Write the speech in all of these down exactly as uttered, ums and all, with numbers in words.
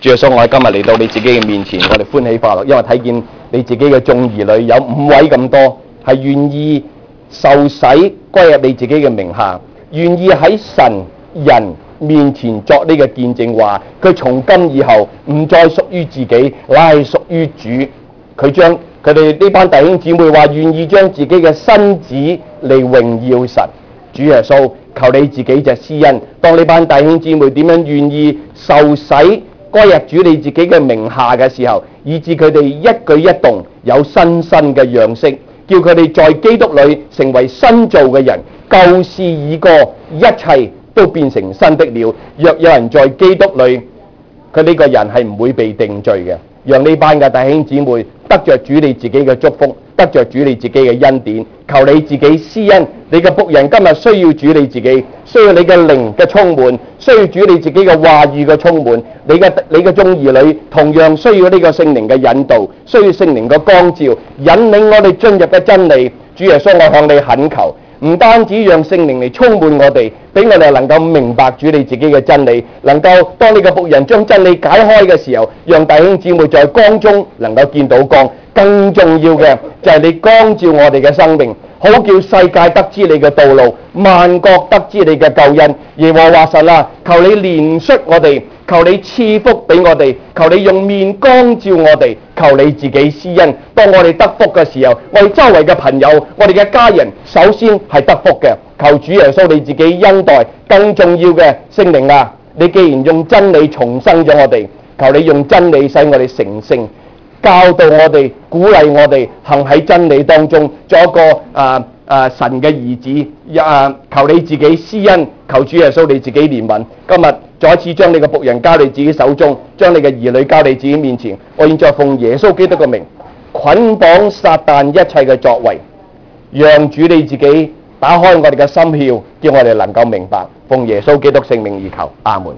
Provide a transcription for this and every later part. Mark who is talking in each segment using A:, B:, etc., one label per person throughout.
A: 主耶穌，我哋今日嚟到你自己嘅面前，我哋歡喜快樂，因為睇見你自己嘅眾兒女有五位咁多，係願意受洗歸入你自己嘅名下，願意喺神人面前作呢個見證，話佢從今以後唔再屬於自己，乃係屬於主。佢將佢哋呢班弟兄姊妹話願意將自己嘅身子嚟榮耀神。主耶穌，求你自己就施恩，當呢班弟兄姊妹點樣願意受洗歸入主你自己嘅名下嘅時候，以致佢哋一舉一動有新生嘅樣式，叫佢哋在基督裏成為新造嘅人，舊事已過，一切都變成新的了。若有人在基督裏，佢呢個人係唔會被定罪嘅。讓呢班嘅弟兄姊妹得着主你自己嘅祝福，得着主你自己嘅恩典。求你自己施恩，你嘅僕人今日需要主你自己，需要你嘅靈嘅充滿，需要主你自己嘅話語嘅充滿。你嘅你嘅眾兒女同樣需要呢個聖靈嘅引導，需要聖靈嘅光照，引領我哋進入嘅真理。主耶穌，我向你懇求，唔單止讓聖靈嚟充滿我哋，俾我哋能夠明白主你自己嘅真理，能夠當你嘅僕人將真理解開嘅時候，讓弟兄姊妹在光中能夠見到光。更重要嘅就係你光照我哋嘅生命，好叫世界得知你嘅道路，萬國得知你嘅救恩。耶和華神啊，求你憐恤我哋，求你賜福俾我哋，求你用面光照我哋，求你自己施恩。當我哋得福嘅時候，我哋周圍嘅朋友，我哋嘅家人，首先係得福嘅。求主耶穌你自己恩待。更重要嘅，聖靈啊，你既然用真理重生咗我哋，求你用真理使我哋成聖，教導我哋，鼓勵我哋行喺真理當中，做一個啊啊神嘅兒子。啊，求你自己施恩，求主耶穌你自己憐憫。今日再一次將你嘅僕人交你自己手中，將你嘅兒女交你自己面前。我現在奉耶穌基督嘅名，捆綁撒旦一切嘅作為，讓主你自己打開我哋嘅心竅，叫我哋能夠明白。奉耶穌基督聖名而求，阿門。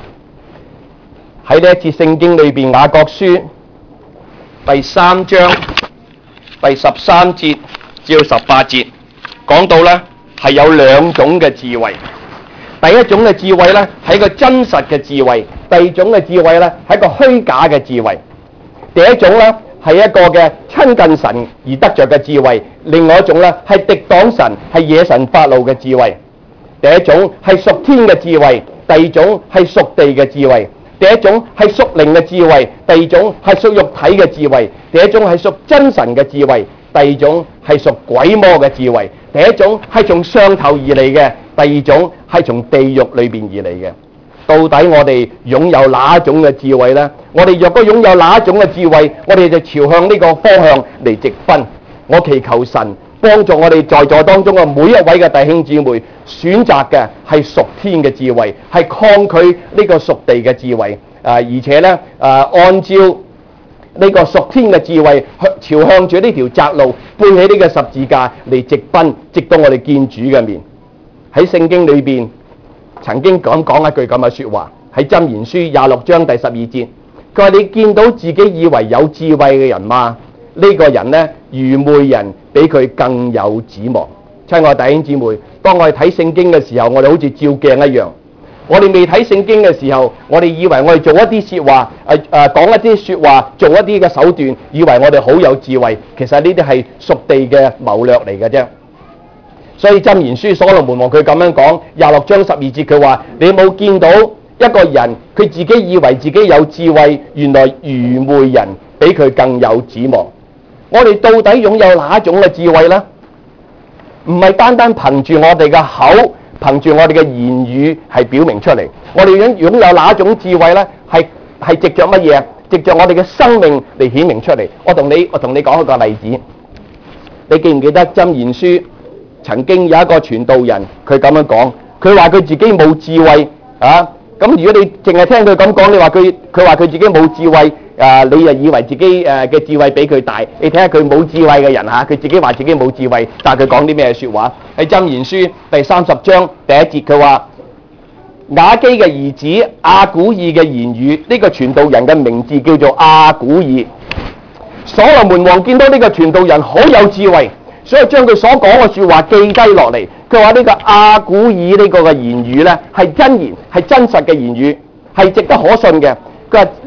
A: 喺呢一節聖經裏邊，雅各書第三章第十三節至到十八節講到咧，係有兩種嘅智慧。第一種嘅智慧咧係一個真實嘅智慧，第二種嘅智慧咧係一個虛假嘅智慧。第一種咧係一個嘅親近神而得着嘅智慧，另外一種咧係敵擋神、係惹神發怒嘅智慧。第一種係屬天嘅智慧，第二種係屬地嘅智慧。第一種係屬靈嘅智慧，第二種係屬肉體嘅智慧。第一種係屬真神嘅智慧，第二種係屬鬼魔嘅智慧。第一種係從上頭而嚟嘅，第二種係從地獄裏邊而嚟嘅。到底我哋擁有哪一種嘅智慧呢？我哋若果擁有哪一種嘅智慧，我哋就朝向呢個方向嚟直奔。我祈求神幫助我哋在座當中嘅每一位嘅弟兄姊妹，選擇嘅係屬天嘅智慧，係抗拒呢個屬地嘅智慧。啊，而且咧啊，按照呢個屬天嘅智慧，朝向住呢條窄路，背起呢個十字架嚟直奔，直到我哋見主嘅面。喺聖經裏邊曾經咁講一句咁嘅説話，喺箴言書廿六章第十二節，佢話：你見到自己以為有智慧嘅人嗎？呢、這個人呢，愚昧人比佢更有指望。親愛弟兄姊妹，當我哋睇聖經嘅時候，我哋好似照鏡一樣。我哋未睇聖經嘅時候，我哋以為我哋做一啲説話，誒、呃、誒講一啲説話，做一啲嘅手段，以為我哋好有智慧。其實呢啲係屬地嘅謀略嚟嘅啫。所以箴言書所羅門王佢咁樣講，廿六章十二節佢話：你有冇見到一個人佢自己以為自己有智慧，原來愚昧人比佢更有指望。我哋到底擁有哪一種嘅智慧呢？唔係單單憑住我哋嘅口，憑住我哋嘅言語係表明出嚟。我哋擁擁有哪一種智慧呢？係係藉着乜嘢？藉着我哋嘅生命嚟顯明出嚟。我同你我同你講一個例子。你記唔記得箴言書曾經有一個傳道人，佢咁樣講，佢話佢自己冇智慧啊。咁如果你淨係聽佢咁講，你話佢佢話佢自己冇智慧。啊！你就以為自己誒嘅智慧比佢大？你睇下佢冇智慧嘅人嚇，佢自己話自己冇智慧，但係佢講啲咩説話？喺箴言書第三十章第一節，佢話雅基嘅兒子亞古爾嘅言語，呢、這個傳道人嘅名字叫做亞古爾。所羅門王見到呢個傳道人好有智慧，所以將佢所講嘅説話記低落嚟。佢話呢個亞古爾呢個嘅言語呢係真言，係真實嘅言語，係值得可信嘅。佢話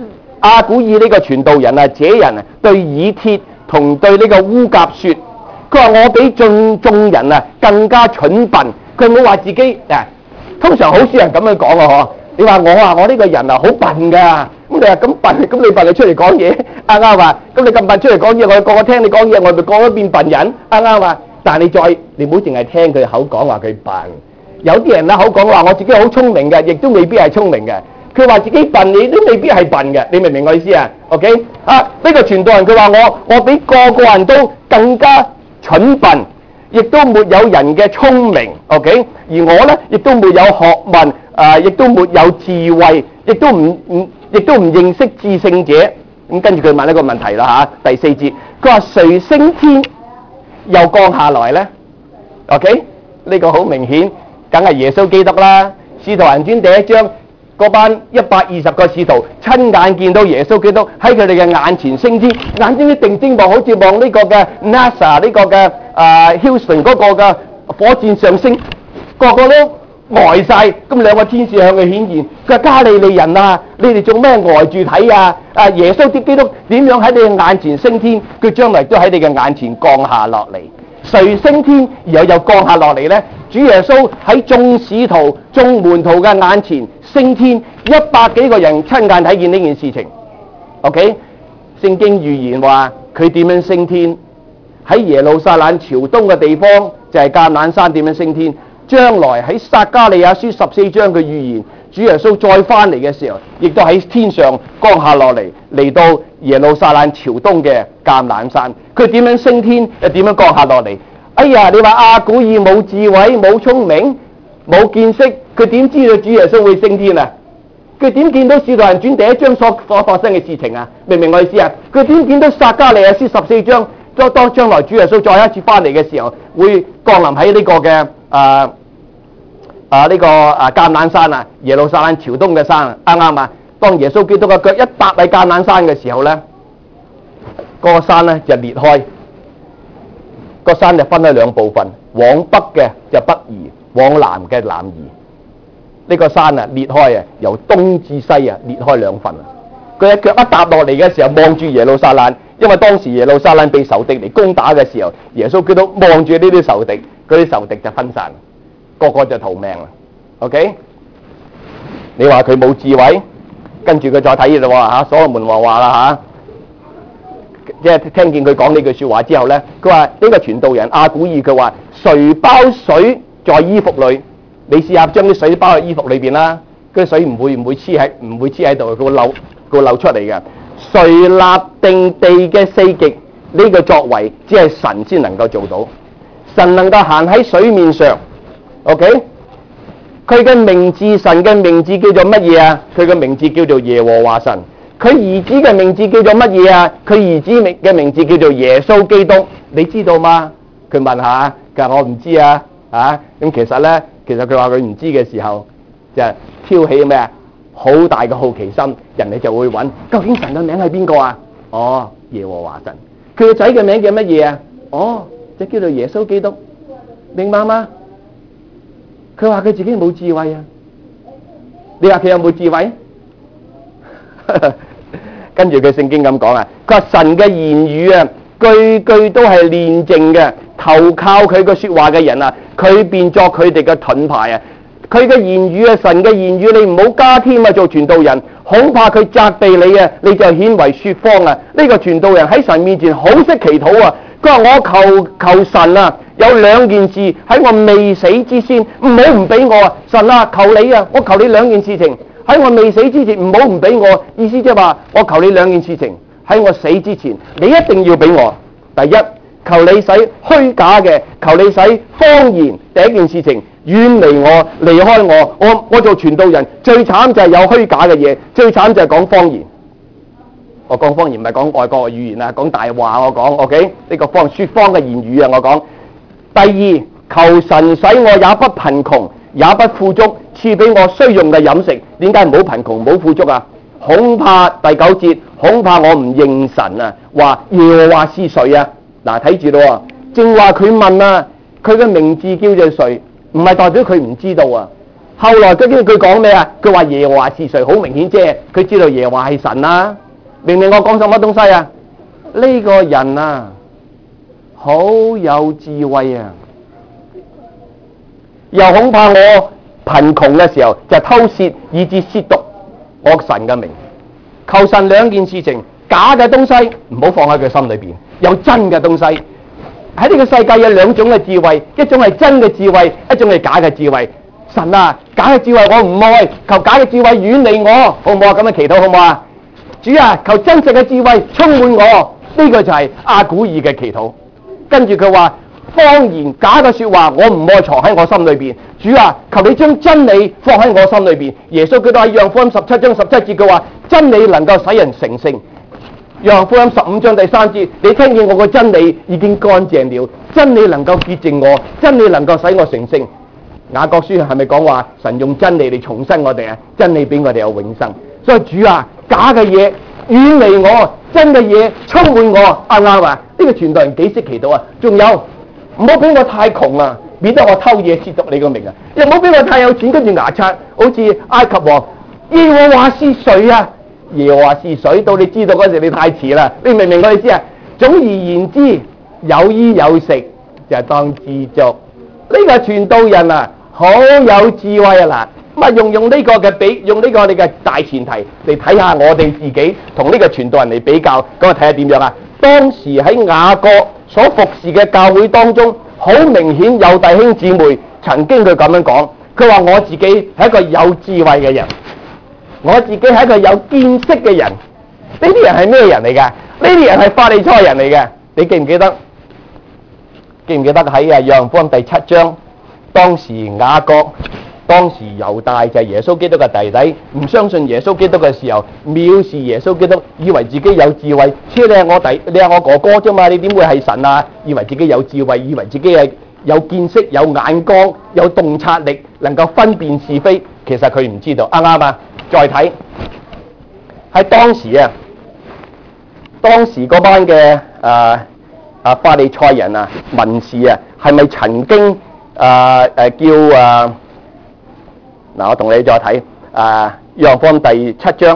A: 亞古珥呢個傳道人啊，這人啊對以鐵同對呢個烏甲說，佢話我比眾眾人啊更加蠢笨。佢冇話自己啊，通常好少人咁樣講啊嗬。你話我話我呢個人啊好笨噶，咁你話咁笨，咁你笨你出嚟講嘢，啱啱啊？咁你咁笨出嚟講嘢，我個個聽你講嘢，我咪個個變笨人，啱啱啊？但係你再你唔好淨係聽佢口講話佢笨，有啲人咧口講話我自己好聰明嘅，亦都未必係聰明嘅。佢話自己笨，你都未必係笨嘅，你明唔明我意思啊 ？OK 啊？呢個傳道人佢話我我比個個人都更加蠢笨，亦都沒有人嘅聰明 ，OK？而我咧亦都沒有學問，啊，亦都沒有智慧，亦都唔唔亦都唔認識至聖者。咁跟住佢問一個問題啦嚇，第四節，佢話誰升天又降下來咧 ？OK？呢個好明顯，梗係耶穌基督啦，《使徒行傳》第一章。嗰班一百二十個使徒親眼見到耶穌基督喺佢哋嘅眼前升天，眼睛一定睛望，好似望呢個嘅 NASA 呢個嘅啊 Houston 嗰個嘅火箭上升，個個都呆晒。咁兩個天使向佢顯現，佢話加利利人啊，你哋做咩呆住睇啊？啊，耶穌啲基督點樣喺你嘅眼前升天？佢將來都喺你嘅眼前降下落嚟。誰升天而又又降下落嚟呢？主耶穌喺眾使徒、眾門徒嘅眼前升天，一百幾個人親眼睇見呢件事情。OK， 聖經預言話佢點樣升天？喺耶路撒冷朝東嘅地方就係橄欖山點樣升天？將來喺撒迦利亞書十四章嘅預言，主耶穌再翻嚟嘅時候，亦都喺天上降下落嚟，嚟到耶路撒冷朝東嘅橄欖山。佢點樣升天？又點樣降下落嚟？哎呀，你話亞古珥冇智慧、冇聰明、冇見識，佢點知道主耶穌會升天啊？佢點見到《使徒行傳》第一章所所發生嘅事情啊？明唔明我意思啊？佢點見到撒迦利亞書十四章當當將來主耶穌再一次翻嚟嘅時候，會降臨喺呢個嘅啊啊呢個啊橄欖山啊，耶路撒冷朝東嘅山啊，啱啱啊？當耶穌基督嘅腳一踏喺橄欖山嘅時候咧，嗰個山咧就裂開。個山就分咗兩部分，往北嘅就北移，往南嘅南移。呢個山啊裂開啊，由東至西啊裂開兩份啊。佢一腳一踏落嚟嘅時候，望住耶路撒冷，因為當時耶路撒冷被仇敵嚟攻打嘅時候，耶穌基督望住呢啲仇敵，嗰啲仇敵就分散，個個就逃命啦。OK， 你話佢冇智慧，跟住佢再睇啦喎嚇，所羅門王話啦嚇。即係聽見佢講呢句説話之後咧，佢話呢個傳道人亞古珥，佢話誰包水在衣服裏？你試下將啲水包喺衣服裏邊啦，嗰啲水唔會唔會黐喺唔會黐喺度，佢會漏佢會漏出嚟嘅。誰立定地嘅四極？呢個作為只係神先能夠做到，神能夠行喺水面上。OK， 佢嘅名字，神嘅名字叫做乜嘢啊？佢嘅名字叫做耶和華神。佢兒子嘅名字叫做乜嘢啊？佢兒子名嘅名字叫做耶穌基督，你知道嗎？佢問下，佢話我唔知啊，啊咁其實咧，其實佢話佢唔知嘅時候，就係挑起咩啊？好大嘅好奇心，人哋就會揾究竟神嘅名係邊個啊？哦，耶和華神。佢個仔嘅名叫乜嘢啊？哦，就叫做耶穌基督，明白嗎？佢話佢自己冇智慧啊，你話佢有冇智慧？跟住佢聖經咁講啊，佢話神嘅言語啊，句句都係煉淨嘅，投靠佢個說話嘅人啊，佢變作佢哋嘅盾牌啊。佢嘅言語啊，神嘅言語你唔好加添啊，做傳道人，恐怕佢責備你啊，你就顯為說謊啊。呢個傳道人喺神面前好識祈禱啊，佢話我求求神啊，有兩件事喺我未死之先，唔好唔俾我啊，神啊，求你啊，我求你兩件事情。喺我未死之前唔好唔俾我，意思即係話我求你兩件事情，喺我死之前你一定要俾我。第一，求你使虛假嘅，求你使謊言，第一件事情遠離我，離開我。我我做傳道人最慘就係有虛假嘅嘢，最慘就係講謊言。我講謊言唔係講外國嘅語言啊，講大話我講 OK 呢個謊說謊嘅言語啊我講。第二，求神使我也不貧窮也不富足，賜俾我需用嘅飲食。點解唔好貧窮唔好富足啊？恐怕第九節，恐怕我唔認神啊，話耶和華是誰啊？嗱，睇住咯，正話佢問啊，佢嘅名字叫做誰，唔係代表佢唔知道啊。後來究竟佢講咩啊？佢話耶和華是誰，好明顯即係佢知道耶和華係神啦。 明唔明我講什麼東西啊？呢個人啊，好有智慧啊！又恐怕我貧窮嘅時候就偷竊，以致褻瀆我神嘅名。求神兩件事情，假嘅東西唔好放喺佢心裏邊，有真嘅東西。喺呢個世界有兩種嘅智慧，一種係真嘅智慧，一種係假嘅智慧。神啊，假嘅智慧我唔愛，求假嘅智慧遠離我，好唔好啊？咁樣祈禱好唔好啊？主啊，求真實嘅智慧充滿我，呢個就係亞古珥嘅祈禱。跟住佢話，謊言假嘅說話我唔愛藏喺我心裏邊。主啊，求你將真理放喺我心裏邊。耶穌基督喺約翰福音十七章十七節佢話，真理能夠使人成聖。約翰福音十五章第三節，你聽見我個真理已經乾淨了，真理能夠潔淨我，真理能夠使我成聖。雅各書係咪講話神用真理嚟重生我哋啊？真理俾我哋有永生。所以主啊，假嘅嘢遠離我，真嘅嘢充滿我，啱唔啱啊？呢個傳道人幾識祈禱啊？仲有唔好俾我太窮啊，免得我偷嘢褻瀆你個名啊！又唔好俾我太有錢，跟住牙刷，好似埃及王耶和華是誰啊？耶和華是誰？到你知道嗰時你太遲啦！你明唔明我意思啊？總而言之，有衣有食就當知足。呢個傳道人啊，好有智慧啊！嗱，咁啊用用呢個嘅比，用呢個我哋嘅大前提嚟睇下我哋自己同呢個傳道人嚟比較，咁啊睇下點樣啊？當時喺雅各所服侍嘅教會當中，好明顯有弟兄姊妹曾經佢咁樣講，佢話我自己係一個有智慧嘅人。我自己係一個有見識嘅人，呢啲人係咩人嚟㗎？呢啲人係法利賽人嚟嘅。你記唔記得？記唔記得喺啊約翰福音第七章，當時雅各，當時猶大就係耶穌基督嘅弟弟，唔相信耶穌基督嘅時候，藐視耶穌基督，以為自己有智慧。切，你係我弟，你係我哥哥啫嘛，你點會係神啊？以為自己有智慧，以為自己係有見識、有眼光、有洞察力，能夠分辨是非。其實佢唔知道，啱唔啱啊？再睇喺當時啊，當時嗰班嘅誒啊法利賽人啊、文士啊，係咪曾經誒誒、呃、叫誒嗱、呃？我同你再睇誒約翰福音第七章，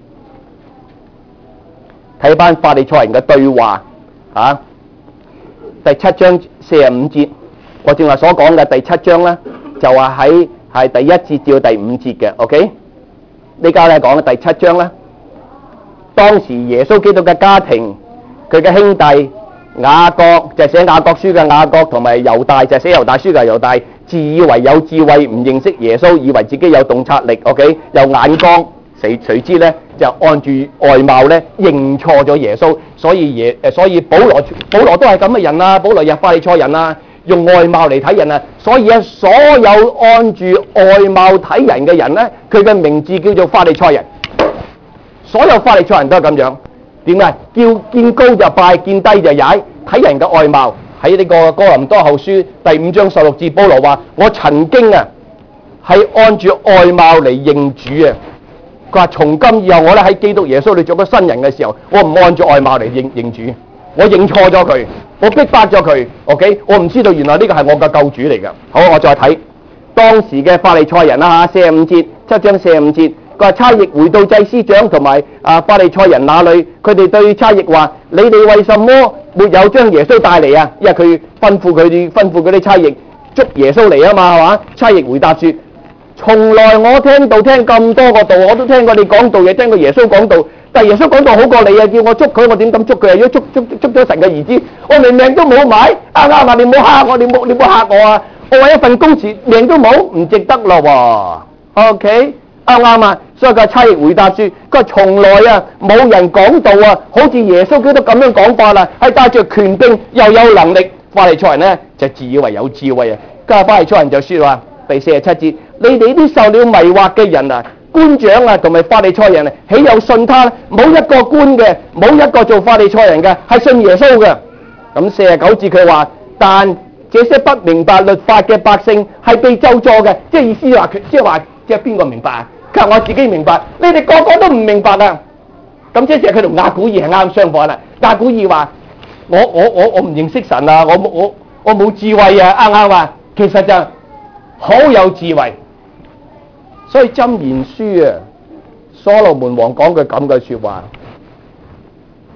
A: 睇班法利賽人嘅對話啊，第七章四十五節，我正話所講嘅第七章咧，就話喺係第一節至到第五節嘅 ，OK。呢家咧講嘅第七章咧，當時耶穌基督嘅家庭，佢嘅兄弟雅各就係寫雅各書嘅雅各，同埋猶大就係寫猶大書嘅猶大，自以為有智慧，唔認識耶穌，以為自己有洞察力 ，OK， 有眼光，誰誰知咧就按住外貌咧認錯咗耶穌，所以耶誒，所以保羅保羅都係咁嘅人啊，保羅又係法利賽人啊。用外貌嚟睇人啊，所以咧，所有按住外貌睇人嘅人咧，佢嘅名字叫做法利賽人。所有法利賽人都係咁樣。點解？叫見高就拜，見低就踩，睇人嘅外貌。喺呢個哥林多後書第五章十六節，保羅話：我曾經啊，係按住外貌嚟認主啊。佢話：從今以後，我咧喺基督耶穌裏做咗新人嘅時候，我唔按住外貌嚟認認主。我認錯咗佢，我逼迫咗佢 ，OK， 我唔知道原來呢個係我嘅救主嚟㗎。好，我再睇當時嘅法利賽人啦嚇，四十五節，七章四十五節，佢話差役回到祭司長同埋啊法利賽人那裏，佢哋對差役話：你哋為什麼沒有將耶穌帶嚟啊？因為佢吩咐佢哋吩咐嗰啲差役捉耶穌嚟啊嘛，係嘛？差役回答說：從來我聽道聽咁多個道，我都聽過你講道，亦聽過耶穌講道。但係耶穌講道好過你啊！叫我捉佢，我點敢捉佢啊？如果捉捉捉咗神嘅兒子，我連命都冇埋，啱啱啊！你唔好嚇我，你冇你唔好嚇我啊！我為一份工錢命都冇，唔值得咯喎。OK，啱啱啊！所以個差役回答說：佢話從來啊冇人講道啊，好似耶穌基督咁樣講法啦，係帶著權柄又有能力。法利賽人咧就自以為有智慧啊，跟住法利賽人就説話第四十七節：你哋啲受了迷惑嘅人啊！官長啊，同埋法利賽人啊，豈有信他？冇一個官嘅，冇一個做法利賽人嘅，係信耶穌嘅。咁四十九節佢話：但這些不明白律法嘅百姓係被咒詛嘅，即係意思話，即係話，即係邊個明白啊？佢話我自己明白，你哋個個都唔明白啊！咁即係佢同亞古珥係啱相反啦。亞古珥話：我我我我唔認識神啊，我我我冇智慧啊，啱唔啱啊？其實就好有智慧。所以箴言書啊，所羅門王講句咁嘅説話，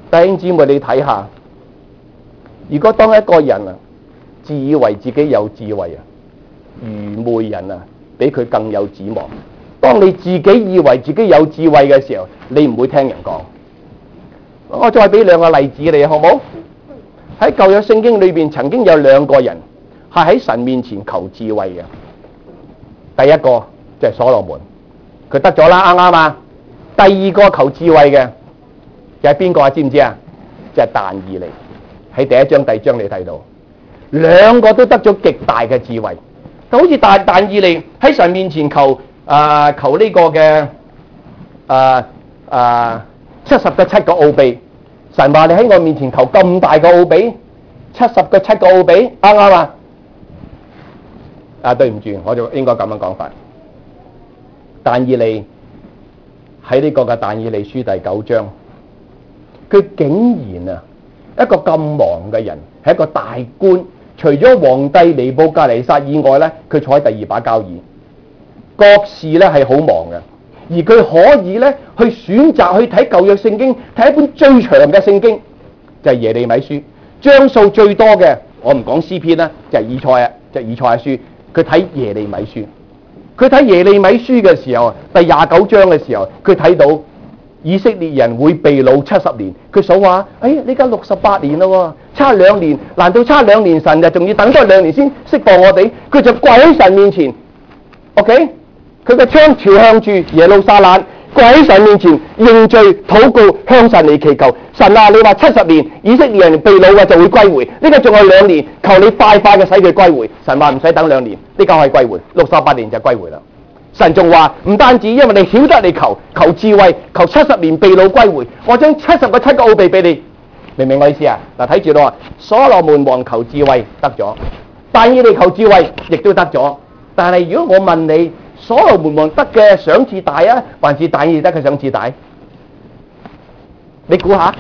B: 弟兄姊妹，你睇下，如果當一個人啊，自以為自己有智慧啊，愚昧人啊，比佢更有指望。當你自己以為自己有智慧嘅時候，你唔會聽人講。我再俾兩個例子你，好唔好？喺舊約聖經裏邊，曾經有兩個人係喺神面前求智慧嘅。第一個就係所羅門，佢得咗啦，啱啱啊？第二個求智慧嘅又係邊個啊？知唔知啊？就係但以理。喺第一章、第二章你睇到，兩個都得咗極大嘅智慧。就好似但但以理喺神面前求啊、呃、求呢個嘅啊啊七十個七個奧秘。神話你喺我面前求咁大個奧秘，七十個七個奧秘，啱唔啱啊？啊，對唔住，我就應該咁樣講法。但以理喺呢個嘅但以理書第九章，佢竟然啊一個咁忙嘅人，係一個大官，除咗皇帝尼布甲尼撒以外咧，佢坐喺第二把交椅，各事咧係好忙嘅。而佢可以咧去選擇去睇舊約聖經，睇一本最長嘅聖經，就係耶利米書，章數最多嘅，我唔講詩篇啦，就係以賽亞，就係以賽亞書。佢睇耶利米書，佢睇耶利米書嘅時候，第廿九章嘅時候，佢睇到以色列人會被擄七十年，佢數話：哎，呢家六十八年咯，差兩年，難道差兩年神就仲要等多兩年先釋放我哋？佢就跪喺神面前 ，OK。佢個槍朝向住耶路撒冷，跪喺神面前認罪禱告，向神嚟祈求。神啊，你話七十年以色列人被擄嘅就會歸回，呢個仲有兩年，求你快快嘅使佢歸回。神話唔使等兩年，呢個係歸回，六十八年就歸回啦。神仲話唔單止，因為你曉得你求求智慧，求七十年被擄歸回，我將七十個七個奧秘俾你，明唔明我意思啊？嗱，睇住咯，所羅門王求智慧得咗，但以理求智慧亦都得咗。但係如果我問你，所羅門王得嘅賞賜大啊，還是但以理得嘅賞賜大？你估下？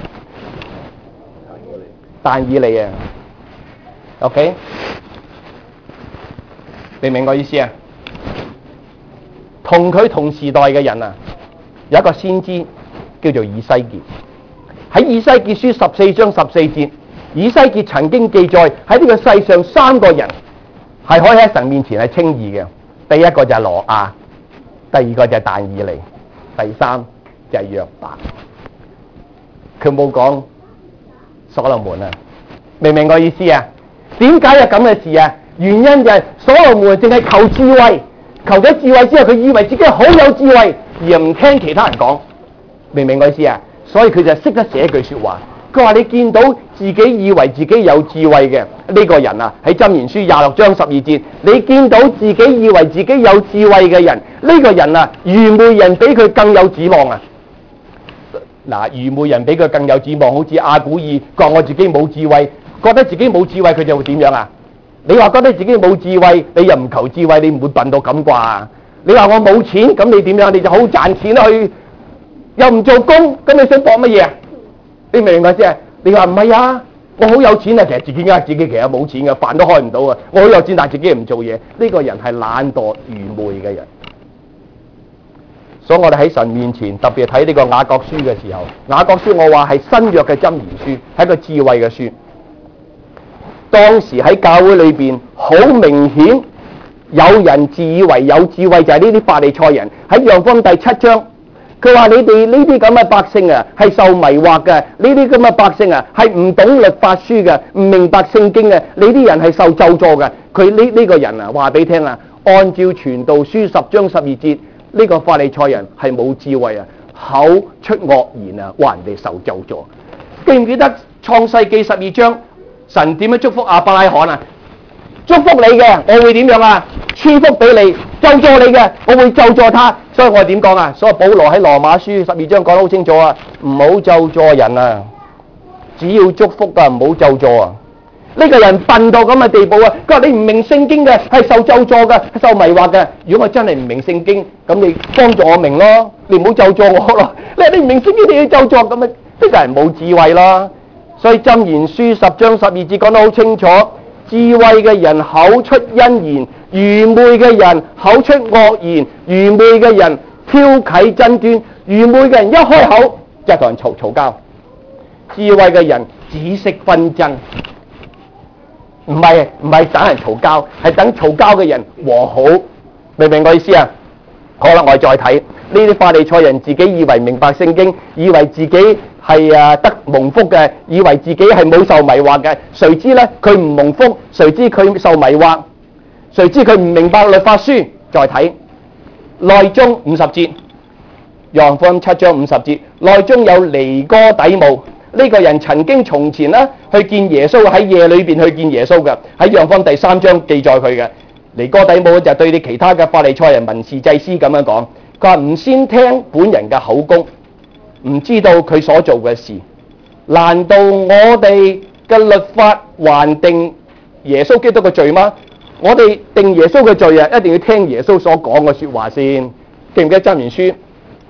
B: 但以理啊 ，OK？ 明唔明我意思啊？同佢同時代嘅人啊，有一個先知叫做以西結。喺以西結書十四章十四節，以西結曾經記載喺呢個世上三個人係可以喺神面前係稱義嘅。第一個就係羅亞，第二個就係但以理，第三就係約伯。佢冇講所羅門啊，明唔明我意思啊？點解有咁嘅事啊？原因就係所羅門淨係求智慧，求咗智慧之後，佢以為自己好有智慧，而唔聽其他人講，明唔明我意思啊？所以佢就識得寫一句說話，佢話你見到自己以為自己有智慧嘅呢個人啊，喺箴言書廿六章十二節，你見到自己以為自己有智慧嘅人，呢個人啊，愚昧人比佢更有指望啊！嗱，愚昧人比佢更有指望，好似亞古珥講我自己冇智慧，覺得自己冇智慧，佢就會點樣啊？你話覺得自己冇智慧，你又唔求智慧，你唔會笨到咁啩？你話我冇錢，咁你點樣？你就好賺錢去，又唔做工，咁你想搏乜嘢啊？你明唔明我意思啊？你話唔係啊？我好有錢啊，其實自己呃自己，其實冇錢嘅，飯都開唔到啊！我好有錢，但係自己唔做嘢，呢個人係懶惰愚昧嘅人。所以我哋喺神面前，特別睇呢個雅各書嘅時候，雅各書我話係新約嘅箴言書，係一個智慧嘅書。當時喺教會裏邊，好明顯有人自以為有智慧，就係呢啲法利賽人。喺約翰福音第七章，佢話你哋呢啲咁嘅百姓啊，係受迷惑嘅；呢啲咁嘅百姓啊，係唔懂律法書嘅，唔明白聖經嘅。你啲人係受咒詛嘅。佢呢呢個人啊，話俾你聽啊，按照傳道書十章十二節，呢個法利賽人係冇智慧啊，口出惡言啊，話人哋受咒詛。記唔記得創世記十二章？神點樣祝福亞伯拉罕啊？祝福你嘅，我會點樣啊？賜福俾你；咒詛你嘅，我會咒詛他。所以我點講啊？所以保羅喺羅馬書十二章講得好清楚啊，唔好咒詛人啊，只要祝福噶，唔好咒詛啊。呢、這個人笨到咁嘅地步啊！佢話你唔明聖經嘅，係受咒詛嘅，受迷惑嘅。如果我真係唔明聖經，咁你幫助我明咯，你唔好咒詛我咯。你話你唔明聖經，你要咒詛咁啊？呢、這個人冇智慧咯。所以箴言書十章十二節講得好清楚，智慧嘅人口出恩言，愚昧嘅人口出惡言，愚昧嘅人挑起爭端，愚昧嘅人一開口就同人嘈嘈交。 智慧嘅人只識紛爭，唔係唔係等人嘈交，係等嘈交嘅人和好，明唔明我意思啊？好啦，我哋再睇呢啲法利賽人，自己以為明白聖經，以為自己係啊得蒙福嘅，以為自己係冇受迷惑嘅，誰知咧佢唔蒙福，誰知佢受迷惑，誰知佢唔明白律法書。再睇內中五十節，約翰福音七章五十節，內中有尼哥底母，呢個人曾經從前咧去見耶穌，喺夜裏邊去見耶穌嘅，喺約翰福音第三章記載佢嘅。尼哥底母就對你其他嘅法利賽人、文士祭司咁樣講，佢話唔先聽本人嘅口供，唔知道佢所做嘅事，難道我哋嘅律法還定耶穌基督嘅罪嗎？我哋定耶穌嘅罪啊，一定要聽耶穌所講嘅說話先。記唔記得箴言書？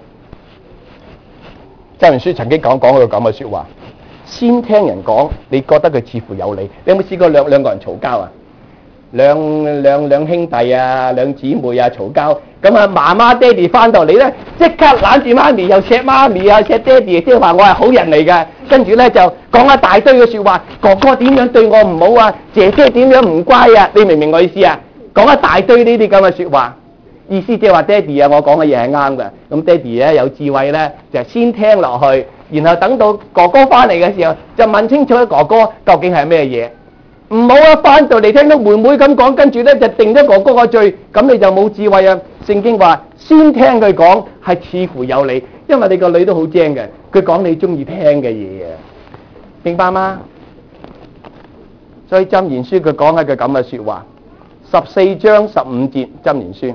B: 箴言書曾經講講過咁嘅說話，先聽人講，你覺得佢似乎有理。你有冇試過兩兩個人嘈交啊？兩兩兩兄弟啊，兩姊妹啊嘈交，咁啊媽媽爹哋翻到嚟咧，即刻攬住媽咪，又錫媽咪啊，錫爹哋，即係話我係好人嚟嘅。跟住咧就講一大堆嘅説話，哥哥點樣對我唔好啊，姐姐點樣唔乖啊，你明唔明我意思啊？講一大堆呢啲咁嘅説話，意思即係話爹哋啊，我講嘅嘢係啱嘅。咁爹哋咧有智慧咧，就先聽落去，然後等到哥哥翻嚟嘅時候，就問清楚哥哥究竟係咩嘢。唔好啊！翻到嚟聽到妹妹咁講，跟住咧就定咗哥哥個罪，咁你就冇智慧啊！聖經話先聽佢講係似乎有理，因為你個女都好精嘅，佢講你中意聽嘅嘢啊，明白嗎？所以箴言書佢講一句咁嘅説話，十四章十五節箴言書，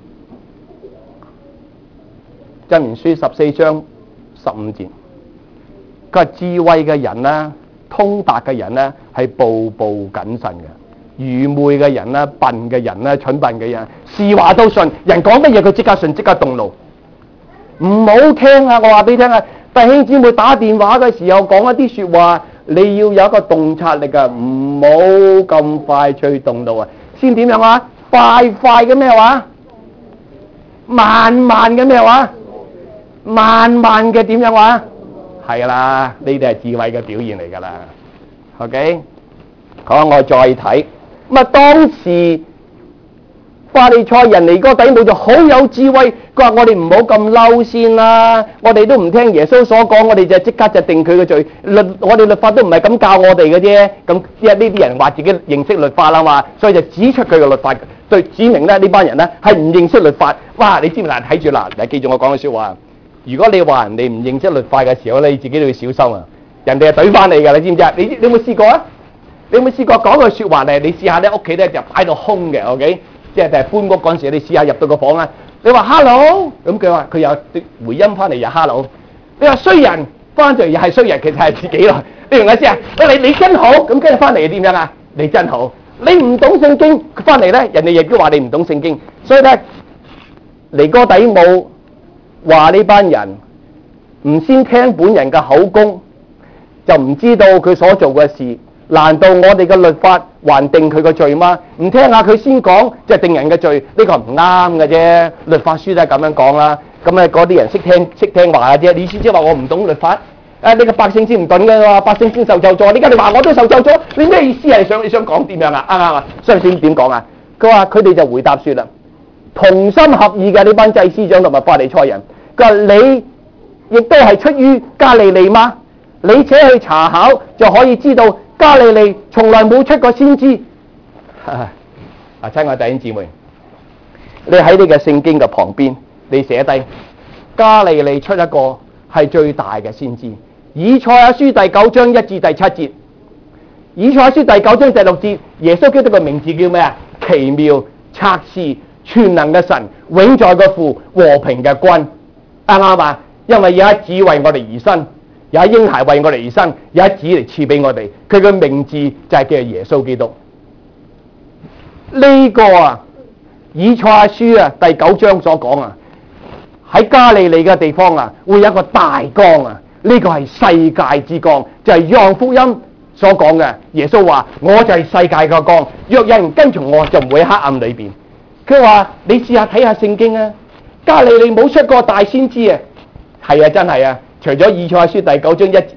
B: 箴言書十四章十五節，佢話智慧嘅人啦，通達嘅人咧係步步謹慎嘅，愚昧嘅人咧、笨嘅人咧、蠢笨嘅人，是話都信，人講乜嘢佢即刻信，即刻動怒。唔好聽啊！我話俾你聽啊，弟兄姊妹打電話嘅時候講一啲説話，你要有一個洞察力啊，唔好咁快脆動怒啊！先點樣啊？快快嘅咩話？慢慢嘅咩話？慢慢嘅點樣話？係啦，呢啲係智慧嘅表現嚟㗎啦。OK， 好，我再睇咁啊。當時法利賽人尼哥底母就好有智慧，佢話：我哋唔好咁嬲先啦，我哋都唔聽耶穌所講，我哋就即刻就定佢嘅罪。律我哋律法都唔係咁教我哋嘅啫。咁因為呢啲人話自己認識律法啦嘛，所以就指出佢嘅律法，對指明咧呢班人咧係唔認識律法。哇！你知唔知嗱？睇住嗱，嚟記住我講嘅説話。如果你話人哋唔認識律法嘅時候咧，你自己都要小心啊！人哋係懟翻你㗎，你知唔知啊？你你有冇試過啊？你有冇試過講句説話咧？你試下咧，屋企咧就擺到空嘅 ，OK？ 即係第日搬屋嗰陣時，你試下入到個房啊！你話 hello， 咁佢話佢有回音翻嚟又 hello。你話衰人翻嚟又係衰人，其實係自己咯。你明唔明先啊？你你真好，咁跟住翻嚟點樣啊？你真好。你唔懂聖經翻嚟咧，人哋亦都話你唔懂聖經。所以咧，尼哥底母話呢班人唔先聽本人嘅口供，就唔知道佢所做嘅事。難道我哋嘅律法還定佢嘅罪嗎？唔聽下佢先講，就係定人嘅罪，呢個唔啱嘅啫。律法書都係咁樣講啦。咁咧嗰啲人識聽識聽話嘅啫。你意思即係話我唔懂律法？誒，呢個百姓先唔懂嘅嘛，百姓先受咒詛。點解你話我都受咒詛？你咩意思啊？你想你想講點樣啊？啱唔啱啊？所以點點講啊？佢話佢哋就回答說啦，同心合意嘅呢班祭司長同埋法利賽人，佢話你亦都係出於加利利嗎？你且去查考就可以知道。加利利從來冇出過先知。啊，親愛弟兄姊妹，你喺你嘅聖經嘅旁邊，你寫低加利利出一個係最大嘅先知。以賽亞書第九章一至第七節，以賽亞書第九章第六節，耶穌基督嘅名字叫咩啊？奇妙、策士、全能嘅神、永在嘅父、和平嘅君。啱唔啱啊？因為有一子為我哋而生。有一嬰孩為我哋而生，有一子嚟賜俾我哋，佢嘅名字就係叫耶穌基督。呢、這個啊，以賽亞書啊第九章所講啊，喺加利利嘅地方啊，會有一個大光啊，呢、這個係世界之光，就係約翰福音所講嘅。耶穌話：我就係世界嘅光，若有人跟從我，就唔會喺黑暗裏邊。佢話：你試下睇下聖經啊，加利利冇出過大先知啊，係啊，真係啊。除咗以賽亞書第九章一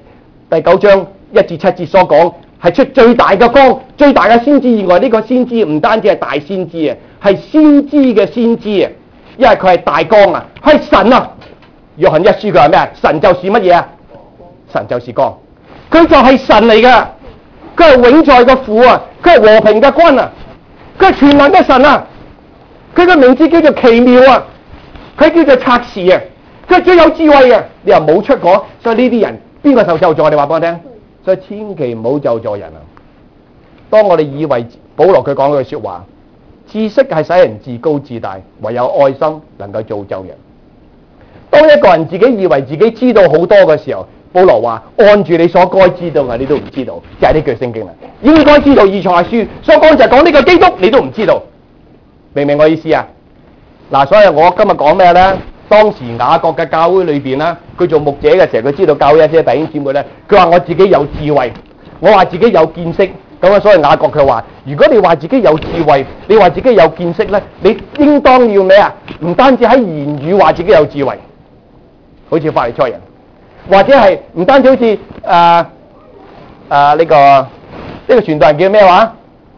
B: 第九章一至七節所講係出最大嘅光，最大嘅先知以外，呢、這個先知唔單止係大先知啊，係先知嘅先知啊，因為佢係大光啊，係神啊。約翰一書佢話咩啊？神就是乜嘢啊？神就是光，佢就係神嚟噶，佢係永在嘅父啊，佢係和平嘅君啊，佢係全能嘅神啊，佢嘅名字叫做奇妙啊，佢叫做策士啊，佢係最有智慧啊。你又冇出過，所以呢啲人邊個受咒詛？你話俾我聽，所以千祈唔好咒詛人啊。當我哋以為保羅佢講句說話，知識係使人自高自大，唯有愛心能夠造就人。當一個人自己以為自己知道好多嘅時候，保羅話按住你所該知道嘅，你都唔知道，就係呢句聖經啦。應該知道以賽亞書所講就係講呢個基督，你都唔知道，明唔明我意思啊？嗱，所以我今日講咩呢？當時雅各嘅教會裏邊啦，佢做牧者嘅時候，佢知道教會一些弟兄姊妹呢，佢話我自己有智慧，我話自己有見識，咁啊，所以雅各佢話，如果你話自己有智慧，你話自己有見識呢，你應當要咩啊？唔單止喺言語話自己有智慧。好似法利賽人，或者係唔單止好似誒誒呢個呢、這個傳道人叫咩話？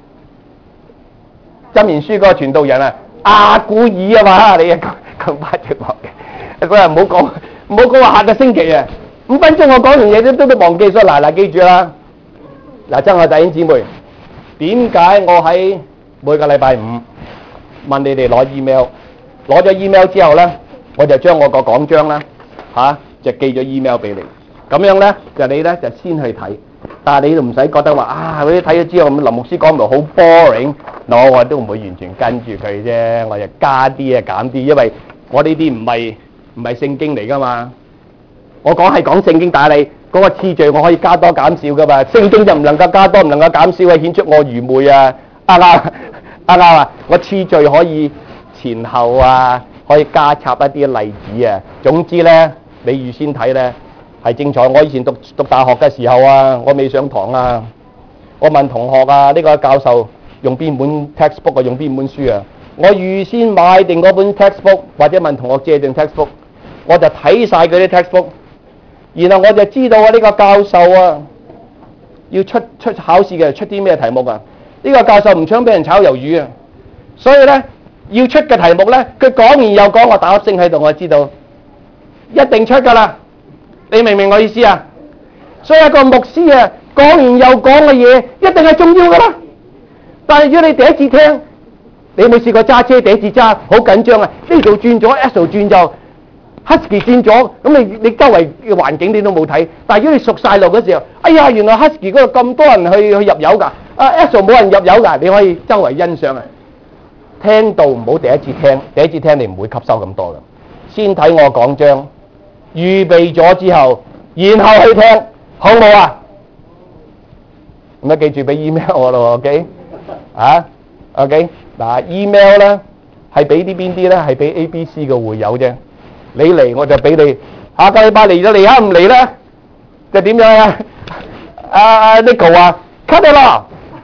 B: 箴言書嗰個傳道人啊，亞古珥啊嘛，你啊咁巴直落嘅，佢話唔好講，唔好講話下個星期啊，五分鐘我講完嘢都都都忘記咗，嗱嗱記住啦，嗱真係弟兄姊妹，點解我喺每個禮拜五問你哋攞 email， 攞咗 email 之後咧，我就將我個講章啦。嚇、啊、就寄咗 email 俾你，咁樣咧就你咧就先去睇，但係你都唔使覺得話啊，嗰啲睇咗之後，林牧師講到好 boring，我我都唔會完全跟住佢啫，我就加啲啊減啲，因為我呢啲唔係唔係聖經嚟噶嘛，我講係講聖經，但係你嗰個次序我可以加多減少噶嘛，聖經就唔能夠加多唔能夠減少，係顯出我愚昧啊，啱啱啱啱啊，我次序可以前後啊，可以加插一啲例子啊，總之咧。你預先睇呢係精彩。我以前讀讀大學嘅時候啊，我未上堂啊，我問同學啊，呢、這個教授用邊本 textbook 啊，用邊本書啊？我預先買定嗰本 textbook，或者問同學借定 textbook， 我就睇晒佢啲 textbook， 然後我就知道啊，呢個教授啊要出出考試嘅出啲咩題目啊？呢、這個教授唔想俾人炒魷魚啊，所以呢，要出嘅題目呢，佢講完又講，我打粒星喺度，我知道。一定出噶啦，你明唔明我意思啊？所以一個牧師啊，講完又講嘅嘢，一定係重要噶啦。但係如果你第一次聽，你有冇試過揸車第一次揸好緊張啊？呢度轉咗 S 度轉就 Husky 轉咗，咁你你周圍嘅環境你都冇睇。但係如果你熟晒路嘅時候，哎呀，原來 Husky 嗰度咁多人去去入油㗎，啊 S 冇人入油㗎，你可以周圍欣賞啊。聽到唔好第一次聽，第一次聽你唔會吸收咁多㗎。先睇我講章。預備咗之後，然後去聽，好冇啊？咁啊，記住俾 email 我咯 ，OK？ 啊 ，OK？嗱 ，email 咧係俾啲邊啲咧？係俾 A B C 嘅會友啫。你嚟我就俾你，下個禮拜嚟咗嚟啊，唔嚟咧就點樣啊？阿 Nico 啊 ，cut 咗啦。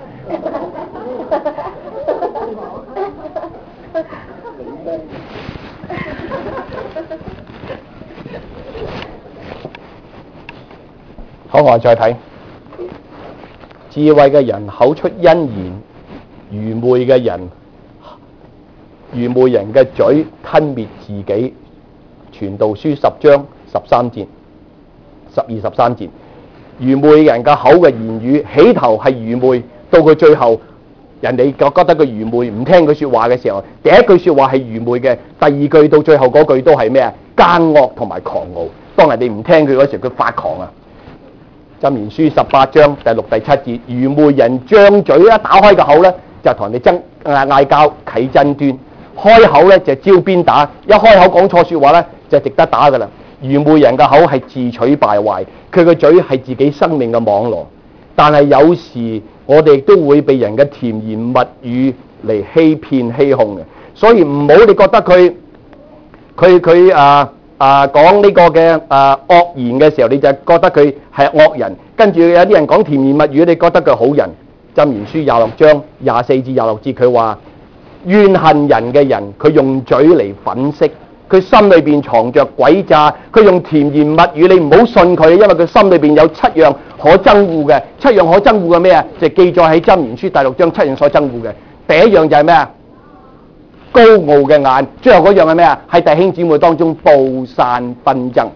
B: 好，我再睇智慧嘅人口出恩言，愚昧嘅人，愚昧人嘅嘴吞滅自己。傳道書十章十三節，十二十三節，愚昧人嘅口嘅言語，起頭係愚昧，到佢最後，人哋覺覺得佢愚昧，唔聽佢說話嘅時候，第一句說話係愚昧嘅，第二句到最後嗰句都係咩啊？奸惡同埋狂傲。當人哋唔聽佢嗰時候，佢發狂啊！箴言書十八章第六第七節，愚昧人張嘴一打開個口咧，就同人哋爭嗌嗌交，起爭端；開口咧就招鞭打，一開口講錯說話咧就值得打噶啦。愚昧人嘅口係自取敗壞，佢個嘴係自己生命嘅網羅。但係有時我哋亦都會被人嘅甜言蜜語嚟欺騙欺哄嘅，所以唔好你覺得佢佢佢啊。啊，講呢個嘅啊惡言嘅時候，你就覺得佢係惡人；跟住有啲人講甜言蜜語，你覺得佢好人。箴言書廿六章廿四至廿六節，佢話怨恨人嘅人，佢用嘴嚟粉飾佢心裏邊藏着詭詐，佢用甜言蜜語，你唔好信佢，因為佢心裏邊有七樣可憎惡嘅。七樣可憎惡嘅咩啊？就係記載喺箴言書第六章七樣所憎惡嘅。第一樣就係咩啊？高傲嘅眼。最後嗰樣係咩啊？係弟兄姊妹當中布散紛爭。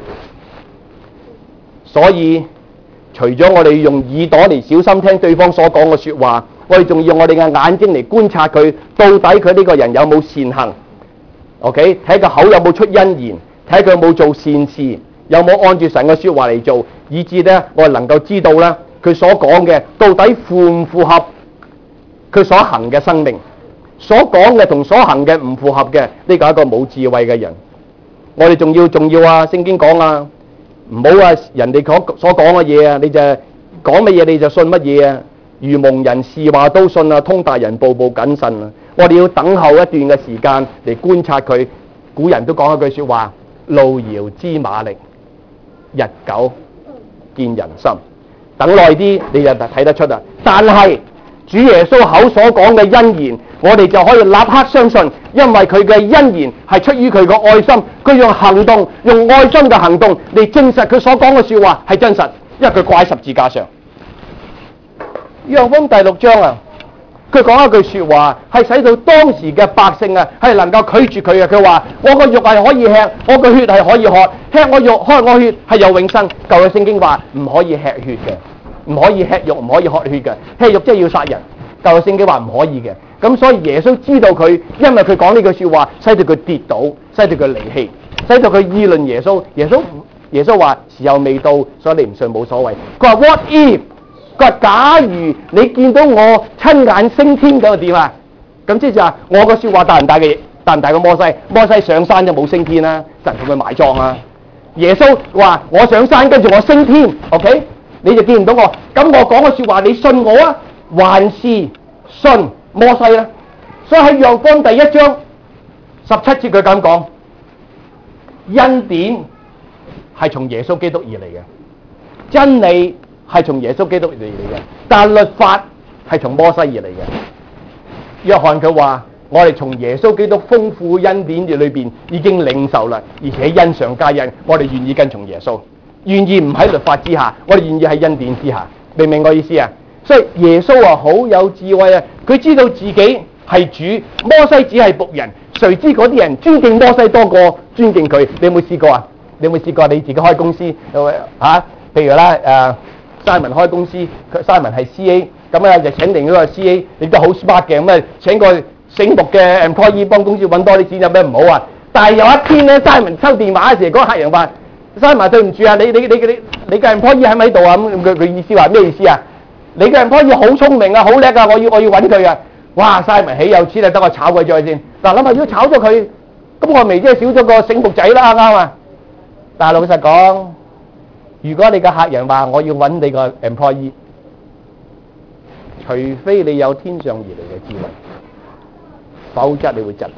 B: 所以除咗我哋用耳朵嚟小心聽對方所講嘅說話，我哋仲要用我哋嘅眼睛嚟觀察佢到底佢呢個人有冇善行。OK， 睇個口有冇出恩言，睇佢有冇做善事，有冇按住神嘅說話嚟做，以致咧我哋能夠知道咧佢所講嘅到底符唔符合佢所行嘅生命，所講嘅同所行嘅唔符合嘅，呢個係一個冇智慧嘅人。我哋仲要仲要啊，聖經講啊，唔好啊人哋所所講嘅嘢啊，你就講乜嘢你就信乜嘢啊，愚蒙人是話都信啊，通達人步步謹慎啊。我哋要等候一段嘅時間嚟觀察佢。古人都講一句說話：路遙知馬力，日久見人心。等耐啲你就睇得出啦。但係主耶穌口所講嘅恩言，我哋就可以立刻相信，因為佢嘅恩言係出於佢嘅愛心，佢用行動，用愛心嘅行動嚟證實佢所講嘅說話係真實，因為佢掛喺十字架上。約翰福音第六章啊，佢講一句說話，係使到當時嘅百姓啊，係能夠拒絕佢嘅。佢話：我個肉係可以吃，我個血係可以喝，吃我肉喝我血係有永生。舊約聖經話唔可以吃血嘅，唔可以吃肉，唔可以喝血嘅。吃肉即係要殺人。舊約聖經話唔可以嘅。咁所以耶穌知道佢，因為佢講呢句說話，使到佢跌倒，使到佢離棄，使到佢議論耶穌。耶穌耶穌話時候未到，所以你唔信冇所謂。佢話 What if？佢話：假如你見到我親眼升天，咁又點啊？咁即係話我個説話大唔大嘅？大唔大過摩西？摩西上山就冇升天啦，神同佢埋葬啊！耶穌話：我上山跟住我升天 ，OK？ 你就見唔到我。咁我講嘅説話，你信我啊？還是信摩西咧？所以喺約翰第一章十七節佢咁講：恩典係從耶穌基督而嚟嘅，真理係從耶穌基督而嚟嘅，但律法係從摩西而嚟嘅。約翰佢話：我哋從耶穌基督豐富恩典嘅裏邊已經領受啦，而且恩上加恩，我哋願意跟從耶穌，願意唔喺律法之下，我哋願意喺恩典之下。明唔明我意思啊？所以耶穌啊好有智慧啊，佢知道自己係主，摩西只係僕人，誰知嗰啲人尊敬摩西多過尊敬佢？你有冇試過啊？你有冇試過你自己開公司啊？譬如啦誒。Simon 開公司，佢 Simon 係 C A， 咁啊就請定嗰個 C A， 亦都好 smart 嘅，咁啊請個醒目嘅 employee 幫公司揾多啲錢，有咩唔好啊？但係有一天咧 ，Simon 抽電話嘅時候，嗰、那個客人話 ：Simon 對唔住啊，你你你你你嘅 employee 喺咪喺度啊？咁佢佢意思話咩意思啊？你嘅 employee 好聰明啊，好叻啊，我要我要揾佢啊！哇 ！Simon 起有錢啊，等我炒佢咗先。嗱諗下，如果炒咗佢，咁我咪即係少咗個醒目仔啦，啱啊！但係老實講。如果你嘅客人話我要揾你個 employee， 除非你有天上而嚟嘅智慧，否則你會窒到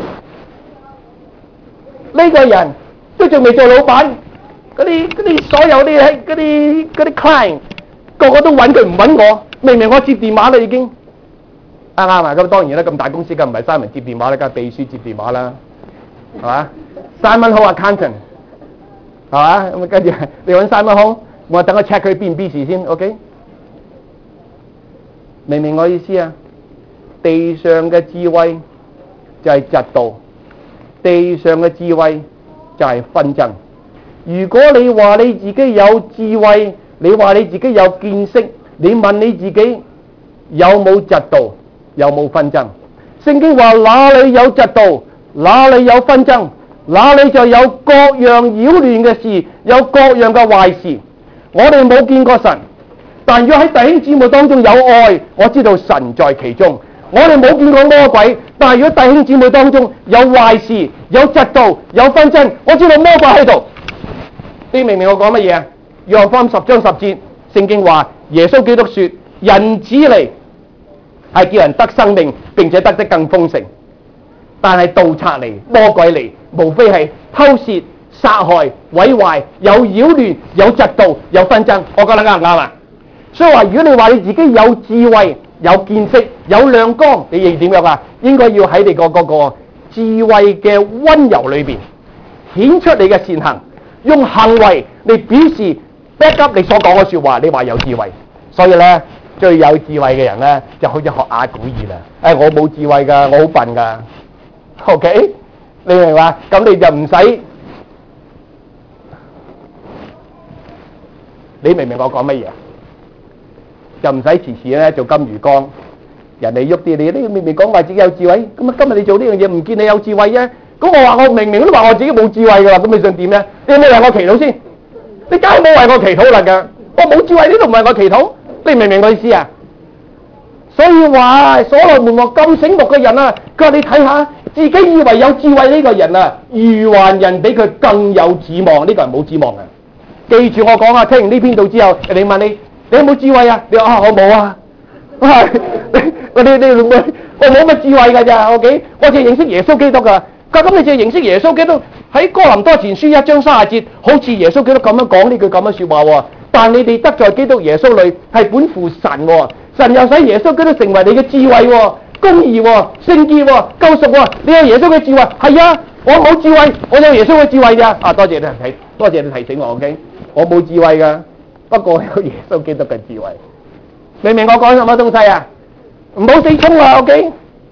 B: 佢。呢個人都仲未做老闆，嗰啲嗰啲所有啲嗰啲嗰啲 client 個個都揾佢唔揾我，明明我接電話啦已經。啱啱啊？咁當然啦，咁大公司梗唔係Simon接電話啦，梗係秘書接電話啦，係嘛？Simon好 accountant。係嘛？咁跟住你揾三蚊空，我等我 check 佢 B 唔 B 事先 ，OK？ 明唔明我意思啊？地上嘅智慧就係嫉妒，地上嘅智慧就係紛爭。如果你話你自己有智慧，你話你自己有見識，你問你自己有冇嫉妒，有冇紛爭？聖經話哪裏有嫉妒，哪裏有紛爭。那你就有各樣擾亂嘅事，有各樣嘅壞事。我哋冇見過神，但如果喺弟兄姊妹當中有愛，我知道神在其中。我哋冇見過魔鬼，但係如果弟兄姊妹當中有壞事、有嫉妒、有紛爭，我知道魔鬼喺度。你明唔明我講乜嘢啊？約翰福音十章十節，聖經話耶穌基督說：人子嚟係叫人得生命，並且得得更豐盛。但係盜賊嚟，魔鬼嚟，無非係偷竊、殺害、毀壞，有擾亂、有嫉妒、有紛爭。我覺得啱唔啱啊？所以話，如果你話你自己有智慧、有見識、有亮光，你應點樣啊？應該要喺你個嗰個智慧嘅溫柔裏邊顯出你嘅善行，用行為嚟表示 back up 你所講嘅說話。你話有智慧，所以咧最有智慧嘅人咧就好似學雅古爾啦。誒、哎，我冇智慧㗎，我好笨㗎。OK， 你明唔明嘛？咁你就唔使，你明唔明我講乜嘢？就唔使時時咧做金魚缸，人哋喐啲你，你明明講話自己有智慧，咁啊今日你做呢樣嘢唔見你有智慧啫。咁我話我明明都話我自己冇智慧㗎啦，咁你想點咧？你有冇為我祈禱先？你梗係冇為我祈禱啦㗎，我冇智慧，你都唔為我祈禱，你明唔明我意思啊？所以話所羅門王咁醒目嘅人啊，佢話你睇下自己以為有智慧呢個人啊，愚頑人比佢更有指望，呢、這個人冇指望嘅。記住我講啊，聽完呢篇道之後，人哋問你你有冇智慧啊？你話啊我冇啊，我你你我我冇乜智慧㗎咋 ？OK， 我淨係認識耶穌基督㗎。咁你淨係認識耶穌基督喺哥林多前書一章三十節，好似耶穌基督咁樣講呢句咁樣説話喎。但你哋得在基督耶穌裏係本乎神喎，神又使耶穌基督成為你嘅智慧喎、公義喎、聖潔喎、救贖喎。你有耶穌嘅智慧，係啊，我冇智慧，我有耶穌嘅智慧咋？啊，多謝你提，多謝你提醒我 ，OK， 我冇智慧㗎，不過有耶穌基督嘅智慧。明唔明我講什麼東西啊？唔好死衝啊 ，OK。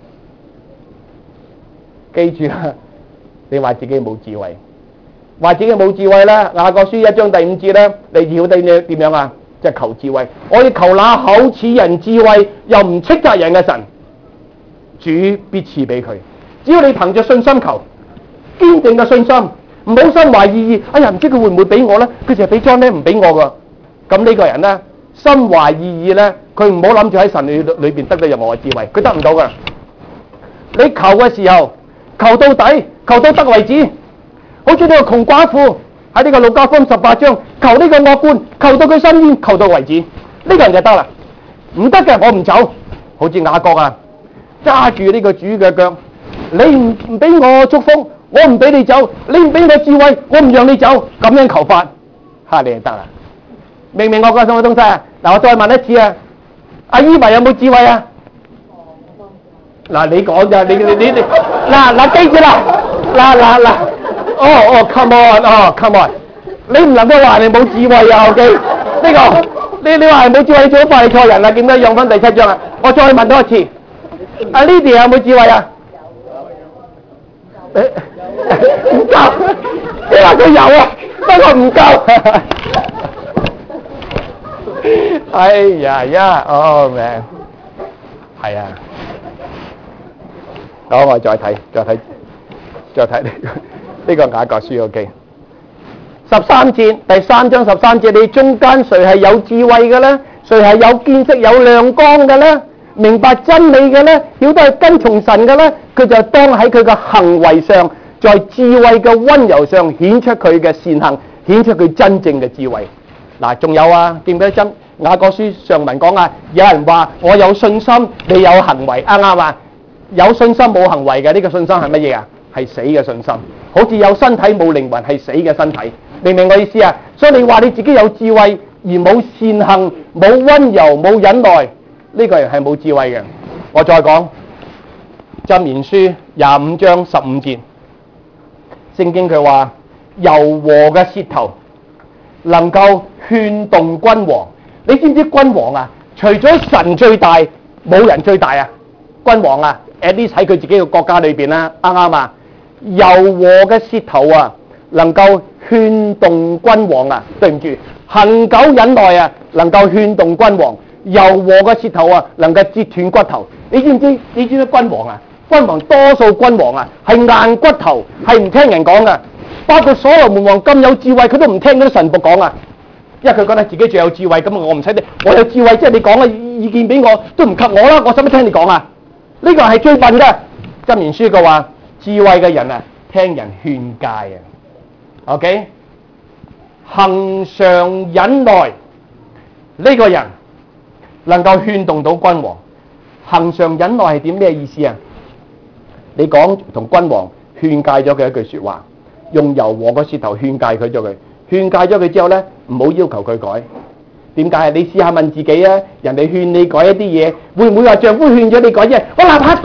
B: 記住啦，你話自己冇智慧，話自己冇智慧咧，雅各書一章第五節咧，你曉得你點樣啊？即係求智慧，我要求那厚賜人智慧又唔斥責人嘅神，主必賜俾佢。只要你憑着信心求，堅定嘅信心，唔好心懷二意。哎呀，唔知佢會唔會俾我咧？佢淨係俾張咧，唔俾我噶。咁呢個人咧，心懷二意咧，佢唔好諗住喺神裏裏邊得到任何嘅智慧，佢得唔到噶。你求嘅時候，求到底，求到得為止。好似呢個窮寡婦喺呢個路加福音十八章，求呢個惡官，求到佢伸冤，求到為止，呢、這個人就得啦。唔得嘅，我唔走。好似雅各啊，揸住呢個主嘅腳，你唔唔俾我祝福，我唔俾你走，你唔俾我智慧，我唔讓你走，咁樣求法，嚇你就得啦。明唔明我講什麼東西啊？嗱，我再問一次啊，阿姨咪有冇智慧啊？嗱，你講咋？你你你你，嗱嗱記住啦，嗱嗱嗱，哦哦 ，come on， 哦 come on， 你唔能夠話你冇智慧啊 ，OK？ 呢個你你話係冇智慧，你做咗法利賽人啦，點解用翻第七章啊？我再問多一次，阿 Lydia 有冇智慧啊？唔夠，你話佢有啊，不過唔夠。哎呀呀，哦命，係啊。好，我再睇，再睇，再睇呢個呢個雅各書 OK。十三節，第三章十三節，你中間誰係有智慧嘅咧？誰係有見識、有亮光嘅咧？明白真理嘅咧？曉得係跟從神嘅咧？佢就當喺佢嘅行為上，在智慧嘅溫柔上顯出佢嘅善行，顯出佢真正嘅智慧。嗱，仲有啊，記唔記得真雅各書上文講啊？有人話我有信心，你有行為，啱唔啱啊？有信心冇行為嘅呢個信心係乜嘢啊？係死嘅信心，好似有身體冇靈魂係死嘅身體，明唔明我意思啊？所以你話你自己有智慧而冇善行、冇溫柔、冇忍耐，呢個人係冇智慧嘅。我再講箴言書廿五章十五節，聖經佢話柔和嘅舌頭能夠勸動君王。你知唔知君王啊？除咗神最大，冇人最大啊！君王啊，at least喺佢自己嘅國家裏邊啦，啱唔啱啊？柔和嘅舌頭啊，能夠勸動君王啊，對唔住，恒久忍耐啊，能夠勸動君王。柔和嘅舌頭啊，能夠折斷骨頭。你知唔知？你知唔知君王啊？君王多數君王啊，係硬骨頭，係唔聽人講噶。包括所羅門王咁有智慧，佢都唔聽嗰啲臣僕講啊，因為佢覺得自己最有智慧，咁我唔使聽，我有智慧，即係你講嘅意見俾我都唔及我啦，我使乜聽你講啊？呢個係最笨嘅。箴言書嘅話，智慧嘅人啊，聽人勸誡啊。OK， 恒常忍耐呢個人能夠勸動到君王。恒常忍耐係點咩意思啊？你講同君王勸誡咗佢一句說話，用柔和嘅舌頭勸誡佢咗佢，勸誡咗佢之後咧，唔好要求佢改。點解啊？你試下問自己啊，人哋勸你改一啲嘢，會唔會話丈夫勸咗你改啫？我立刻改，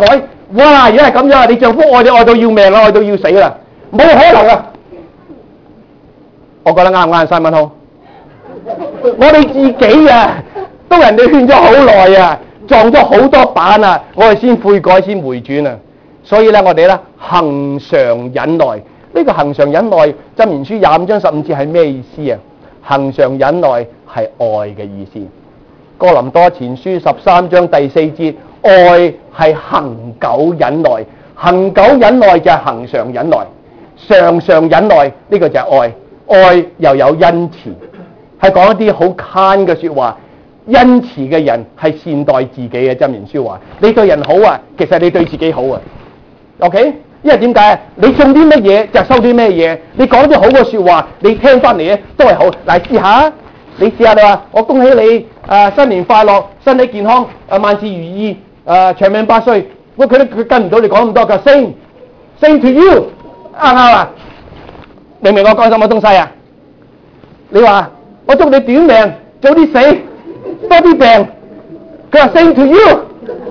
B: 哇！如果係咁樣，你丈夫愛你愛到要命啦，愛到要死啦，冇可能啊！我覺得啱唔啱？三蚊好，我哋自己啊，都人哋勸咗好耐啊，撞咗好多板啊，我哋先悔改先回轉啊。所以咧，我哋咧恆常忍耐，呢個恆常忍耐，箴言書廿五章十五節係咩意思啊？恆常忍耐係愛嘅意思。哥林多前書十三章第四節，愛係恆久忍耐，恆久忍耐就係恆常忍耐，常常忍耐呢個就係愛。愛又有恩慈，係講一啲好 kind 嘅說話。恩慈嘅人係善待自己嘅。箴言書話：你對人好啊，其實你對自己好啊。OK， 因為點解啊？你種啲乜嘢就收啲咩嘢。你講啲好嘅說話，你聽翻嚟咧都係好。嚟試下，你試下你話我恭喜你啊，新年快樂，身體健康，啊萬事如意，啊長命百歲。喂，佢都佢跟唔到你講咁多㗎。Same same to you，啱唔啱啊？明唔明我講什麼東西啊？你話我祝你短命，早啲死，多啲病。佢話 same to you，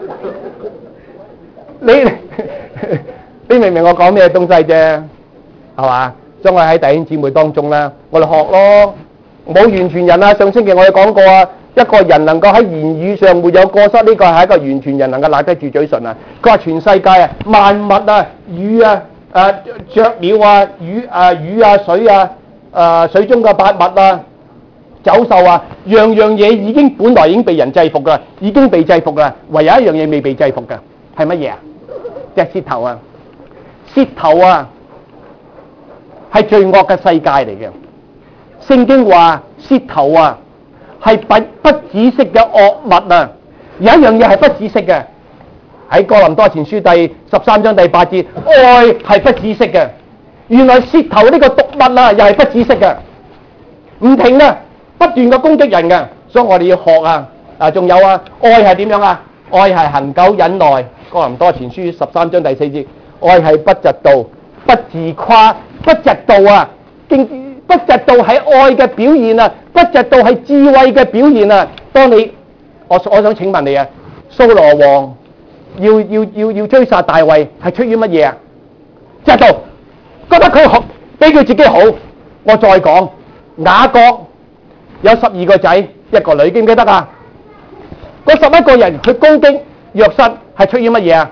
B: 你你明唔明我講咩東西啫？係嘛？所以我喺弟兄姊妹當中咧，我哋學咯，冇完全人啊。上星期我哋講過啊，一個人能夠喺言語上沒有過失，呢個係一個完全人能夠賴得住嘴唇啊。佢話全世界啊，萬物啊，魚啊。誒雀鳥啊，魚啊魚啊水啊，誒水中嘅百物啊，走獸啊，樣樣嘢已經本來已經被人制服㗎，已經被制服㗎，唯有一樣嘢未被制服㗎，係乜嘢啊？隻舌頭啊！舌頭啊，係罪惡嘅世界嚟嘅。聖經話舌頭啊，係不不止息嘅惡物啊！有一樣嘢係不止息嘅。喺哥林多前書第十三章第八節，愛係不止息嘅。原來舌頭呢個毒物啊，又係不止息嘅，唔停啊，不斷嘅攻擊人嘅。所以我哋要學啊，啊仲有啊，愛係點樣啊？愛係恆久忍耐。哥林多前書十三章第四節，愛係不嫉妒、不自誇、不嫉妒啊！經不嫉妒係愛嘅表現啊，不嫉妒係智慧嘅表現啊。當你我我想請問你啊，掃羅王。要要要要追殺大衛係出於乜嘢啊？嫉妒，覺得佢好比佢自己好。我再講，雅各有十二個仔一個女，記唔記得啊？嗰十一個人去攻擊約瑟係出於乜嘢啊？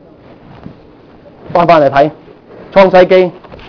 B: 翻翻嚟睇創世記，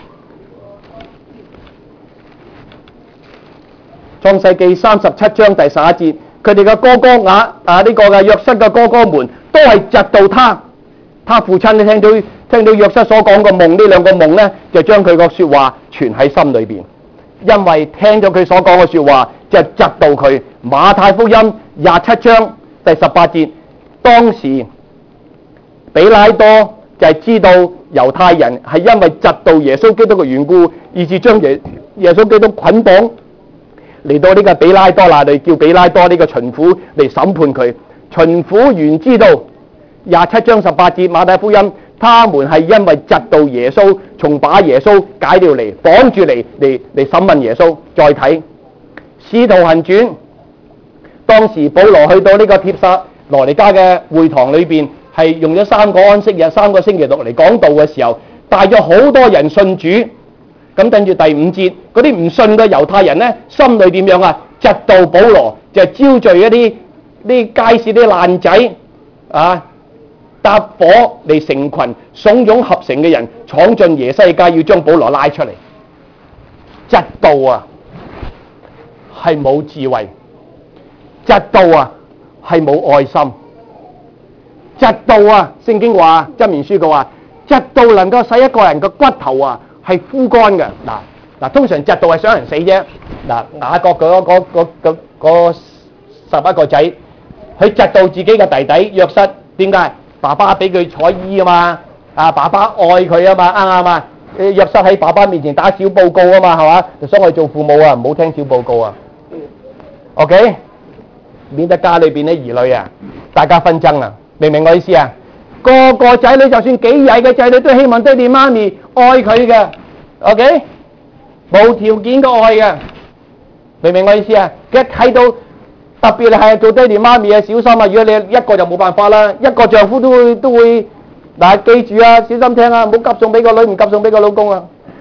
B: 創世記三十七章第十一節，佢哋嘅哥哥雅啊呢、這個嘅約瑟嘅哥哥們。都係嫉妒他，他父親咧聽到聽到約瑟所講個夢，呢兩個夢咧就將佢個說話存喺心裏邊，因為聽咗佢所講嘅說話就嫉妒佢。馬太福音廿七章第十八節，當時比拉多就係知道猶太人係因為嫉妒耶穌基督嘅緣故，以致將耶耶穌基督捆綁嚟到呢個比拉多那裏，叫比拉多呢個巡撫嚟審判佢。巡撫原知道廿七章十八節馬太福音，他們係因為嫉妒耶穌，從把耶穌解了嚟，綁住嚟嚟嚟審問耶穌。再睇使徒行傳，當時保羅去到呢個帖撒羅尼迦嘅會堂裏邊，係用咗三個安息日、三個星期六嚟講道嘅時候，帶咗好多人信主。咁跟住第五節，嗰啲唔信嘅猶太人呢，心裏點樣啊？嫉妒保羅，就招聚一啲啲街市啲爛仔啊，搭伙嚟成群慫恿合成嘅人闖進耶西街，要將保羅拉出嚟。嫉妒啊，係冇智慧；嫉妒啊，係冇愛心；嫉妒啊，聖經話箴言書嘅話，嫉妒能夠使一個人嘅骨頭啊係枯乾嘅。嗱嗱，通常嫉妒係想人死啫。嗱，雅各嗰嗰嗰嗰嗰十一個仔，佢嫉妒自己嘅弟弟約瑟，點解？爸爸俾佢彩衣啊嘛，啊爸爸愛佢啊嘛，啱唔啱啊？約瑟喺爸爸面前打小報告啊嘛，係嘛？所以我哋做父母啊，唔好聽小報告啊。OK， 免得家裏邊啲兒女啊，大家紛爭啊，明唔明我意思啊？個個仔女就算幾曳嘅仔女，都希望爹哋媽咪愛佢嘅。OK， 無條件嘅愛嘅，明唔明我意思啊？一睇到特別係做爹哋媽咪啊，小心啊！如果你一個就冇辦法啦，一個丈夫都會都會嗱，記住啊，小心聽啊，唔好急送俾個女，唔急送俾個老公啊！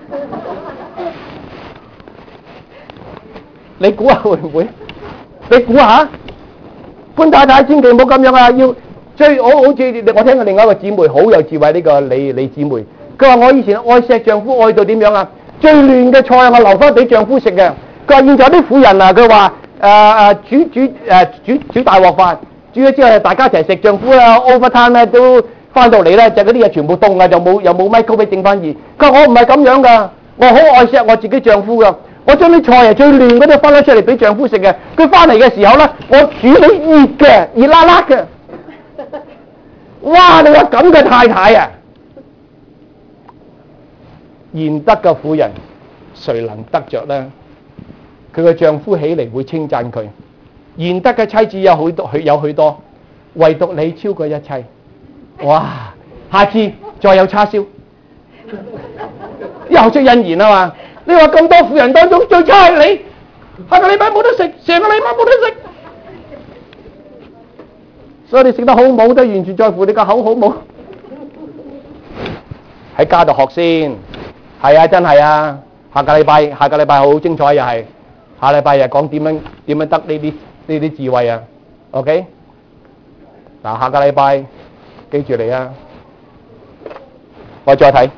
B: 你估下會唔會？你估下，潘太太千祈唔好咁樣啊！要最我好似我聽過另外一個姊妹好有智慧，呢個李李姊妹，佢話我以前愛錫丈夫愛到點樣啊？最亂嘅菜我留翻俾丈夫食嘅。佢話現在啲婦人啊，佢話誒誒煮煮誒煮煮大鑊飯，煮咗之後大家一齊食，丈夫啊 overtime 咧都翻到嚟咧就嗰啲嘢全部凍啊，又冇又冇 microwave 整翻熱。佢話我唔係咁樣噶，我好愛錫我自己丈夫噶。我將啲菜啊最亂嗰啲分咗出嚟俾丈夫食嘅，佢翻嚟嘅時候咧，我煮到熱嘅，熱辣辣嘅。哇！你話咁嘅太太啊，賢德嘅婦人，誰能得着呢？佢嘅丈夫起嚟會稱讚佢。賢德嘅妻子有好多，有許多，唯獨你超過一切。哇！下次再有叉燒，又出恩言啊嘛！你話咁多婦人當中最差係你，下個禮拜冇得食，成個禮拜冇得食，所以你食得好冇都完全在乎你個口好冇。喺家度學先，係啊，真係啊！下個禮拜下個禮拜好精彩又係，下禮拜又講點樣點樣得呢啲呢啲智慧啊 ？OK，嗱下個禮拜記住嚟啊！我再睇。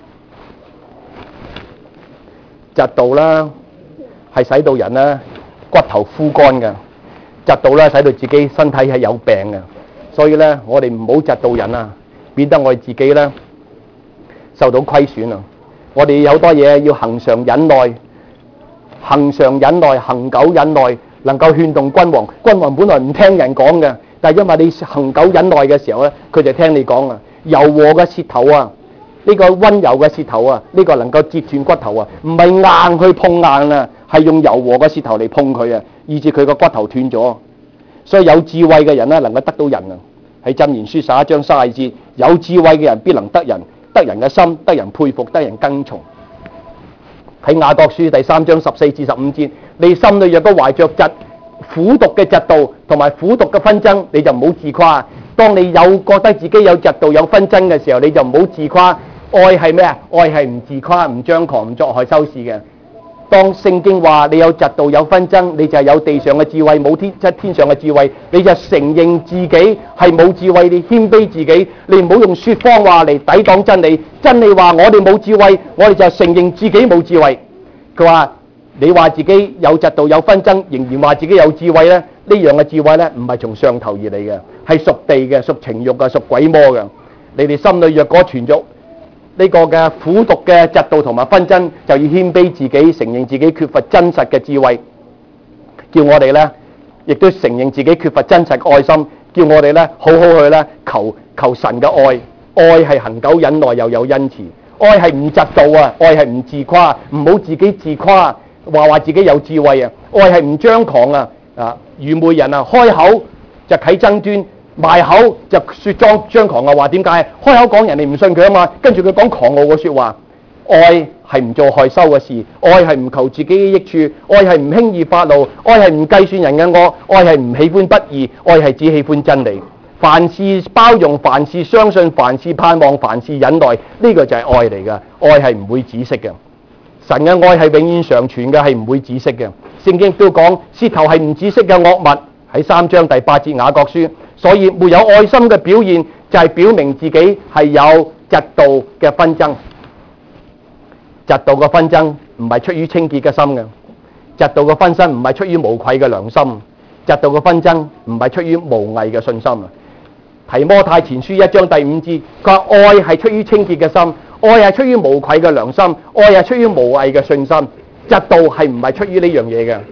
B: 嫉妒啦，係使到人咧骨頭枯乾嘅；嫉妒咧，使到自己身體係有病嘅。所以咧，我哋唔好嫉妒人啊，免得我哋自己咧受到虧損啊！我哋有好多嘢要恒常忍耐，恒常忍耐，恒久忍耐，能夠勸動君王。君王本來唔聽人講嘅，但係因為你恒久忍耐嘅時候咧，佢就聽你講啊。柔和嘅舌頭啊！呢個溫柔嘅舌頭啊，呢個能夠折斷骨頭啊，唔係硬去碰硬啊，係用柔和嘅舌頭嚟碰佢啊，以致佢個骨頭斷咗。所以有智慧嘅人咧，能夠得到人啊。喺箴言書十一章卅二節，有智慧嘅人必能得人，得人嘅心，得人佩服，得人跟從。喺雅各書第三章十四至十五節，你心裏若果懷着嫉苦毒嘅嫉妒同埋苦毒嘅紛爭，你就唔好自誇。當你有覺得自己有嫉妒有紛爭嘅時候，你就唔好自誇。愛係咩啊？愛係唔自誇、唔張狂、唔作害羞事嘅。當聖經話你有嫉妒有紛爭，你就係有地上嘅智慧，冇天即係天上嘅智慧，你就承認自己係冇智慧，你謙卑自己，你唔好用說謊話嚟抵擋真理。真理話我哋冇智慧，我哋就承認自己冇智慧。佢話你話自己有嫉妒有紛爭，仍然話自己有智慧咧，呢樣嘅智慧咧唔係從上頭而嚟嘅，係屬地嘅、屬情慾嘅、屬鬼魔嘅。你哋心裏若果存咗呢個嘅苦毒嘅嫉妒同埋紛爭，就要謙卑自己，承認自己缺乏真實嘅智慧。叫我哋咧，亦都承認自己缺乏真實嘅愛心。叫我哋咧，好好去咧求求神嘅愛。愛係恒久忍耐，又有恩慈。愛係唔嫉妒啊，愛係唔自誇，唔好自己自誇，話話自己有智慧啊。愛係唔張狂啊，啊愚昧人啊，開口就啟爭端。埋口就說裝張狂嘅話，點解？開口講人哋唔信佢啊嘛，跟住佢講狂傲嘅說話。愛係唔做害羞嘅事，愛係唔求自己嘅益處，愛係唔輕易發怒，愛係唔計算人嘅惡，愛係唔喜歡不義，愛係只喜歡真理。凡事包容，凡事相信，凡事盼望，凡事忍耐，呢個就係愛嚟嘅。愛係唔會止息嘅，神嘅愛係永遠常存嘅，係唔會止息嘅。聖經都講舌頭係唔止息嘅惡物，喺三章第八節雅各書。所以沒有愛心嘅表現，就係表明自己係有嫉妒嘅紛爭。嫉妒嘅紛爭唔係出於清潔嘅心嘅，嫉妒嘅紛爭唔係出於無愧嘅良心，嫉妒嘅紛爭唔係出於無偽嘅信心啊。提摩太前書一章第五節，佢話愛係出於清潔嘅心，愛係出於無愧嘅良心，愛係出於無偽嘅信心。嫉妒係唔係出於呢樣嘢嘅？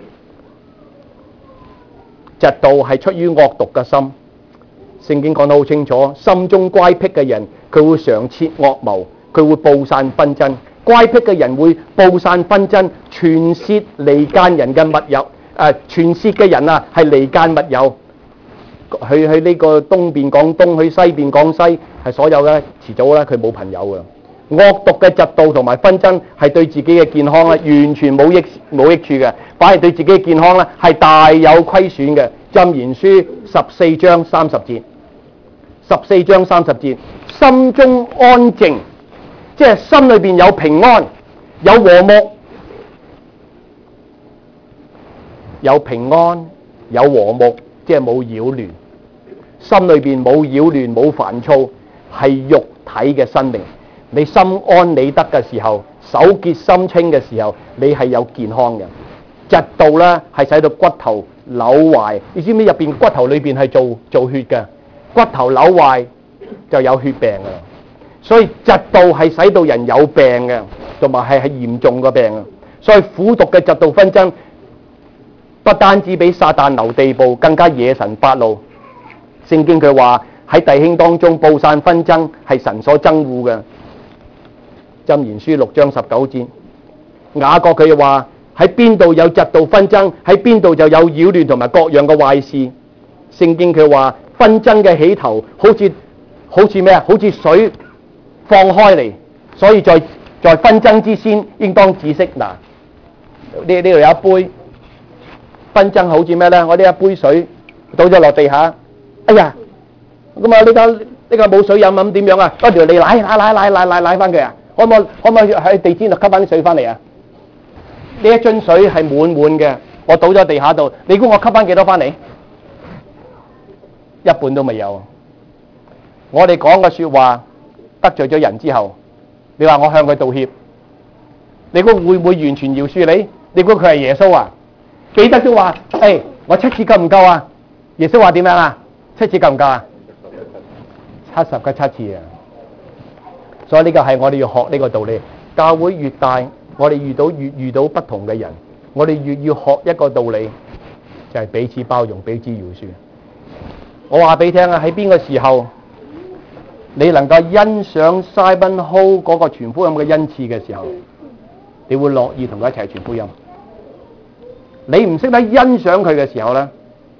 B: 嫉妒係出於惡毒嘅心。聖經講得好清楚，心中乖僻嘅人，佢會常設惡謀，佢會佈散紛爭。乖僻嘅人會佈散紛爭，傳舌離間人嘅密友。誒、呃，傳舌嘅人啊，係離間密友。去去呢個東邊講東，去西邊講西，係所有嘅遲早咧，佢冇朋友嘅。惡毒嘅嫉妒同埋紛爭係對自己嘅健康咧，完全冇益冇益處嘅，反而對自己嘅健康咧係大有虧損嘅。箴言書十四章三十節。 十四章三十節，心中安靜，即係心裏邊有平安，有和睦，有平安，有和睦，即係冇擾亂。心裏邊冇擾亂，冇煩躁，係肉體嘅生命。你心安理得嘅時候，手潔心清嘅時候，你係有健康嘅。嫉妒咧係使到骨頭扭壞，你知唔知入邊骨頭裏邊係做做血嘅？骨頭扭壞就有血病噶啦。所以嫉妒係使到人有病嘅，同埋係係嚴重嘅病啊。所以苦毒嘅嫉妒紛爭，不單止比撒旦留地步，更加惹神發怒。聖經佢話喺弟兄當中布散紛爭係神所憎惡嘅。箴言書六章十九節，雅各佢話喺邊度有嫉妒紛爭，喺邊度就有擾亂同埋各樣嘅壞事。聖經佢話紛爭嘅起頭好似好似咩啊？好似水放開嚟，所以在在紛爭之先應當止息。嗱，呢呢度有一杯紛爭好似咩咧？我呢一杯水倒咗落地下。哎呀，咁啊呢家呢家冇水飲咁點樣啊？多條脷舐舐舐舐舐舐舐翻佢啊！可唔可可唔可以喺地氈度吸翻啲水翻嚟啊？呢一樽水係滿滿嘅，我倒咗地下度，你估我吸翻幾多翻嚟？一半都未有。我哋講嘅說話得罪咗人之後，你話我向佢道歉，你估會唔會完全饒恕你？你估佢係耶穌啊？彼得都話：誒、哎，我七次夠唔夠啊？耶穌話點樣啊？七次夠唔夠啊？七十個七次啊！所以呢個係我哋要學呢個道理。教會越大，我哋遇到越遇到不同嘅人，我哋越要學一個道理，就係、是、彼此包容、彼此饒恕。我話俾你聽啊，喺邊個時候你能夠欣賞 Simon Ho 嗰個傳福音嘅恩賜嘅時候，你會樂意同佢一齊傳福音。你唔識得欣賞佢嘅時候咧，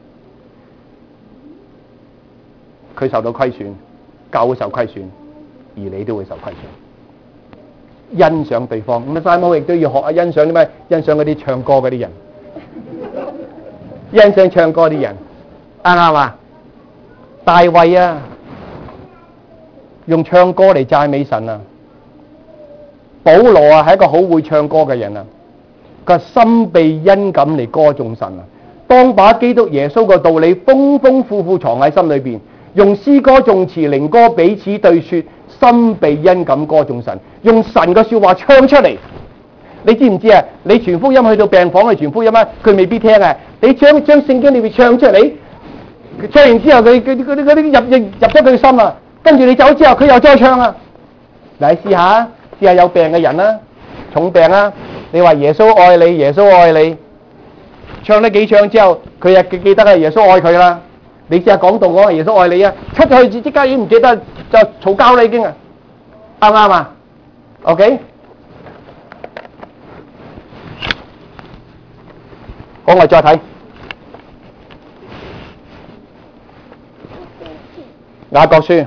B: 佢受到虧損，教會受虧損，而你都會受虧損。欣賞對方，咁啊 Simon Ho 亦都要學下欣賞啲咩？欣賞嗰啲唱歌嗰啲人，欣賞唱歌啲人，啱唔啱啊？大衛啊，用唱歌嚟讚美神啊。保羅啊，係一個好會唱歌嘅人啊。佢心被恩感嚟歌頌神啊。當把基督耶穌嘅道理豐豐富富藏喺心裏邊，用詩歌、頌詞、靈歌彼此對說，心被恩感歌頌神，用神嘅說話唱出嚟。你知唔知啊？你傳福音去到病房去傳福音啊，佢未必聽啊。你將將聖經裏邊唱出嚟。唱完之後，佢佢佢啲啲入入入咗佢心啦。跟住你走之後，佢又再唱啊！嗱，你試下，試下有病嘅人啦，重病啊，你話耶穌愛你，耶穌愛你，唱得幾唱之後，佢又記記得係耶穌愛佢啦。你試下講道講係耶穌愛你啊，出去即刻已經唔記得，就嘈交啦已經啊，啱唔啱啊 ？OK， 好，我哋再睇。雅各書，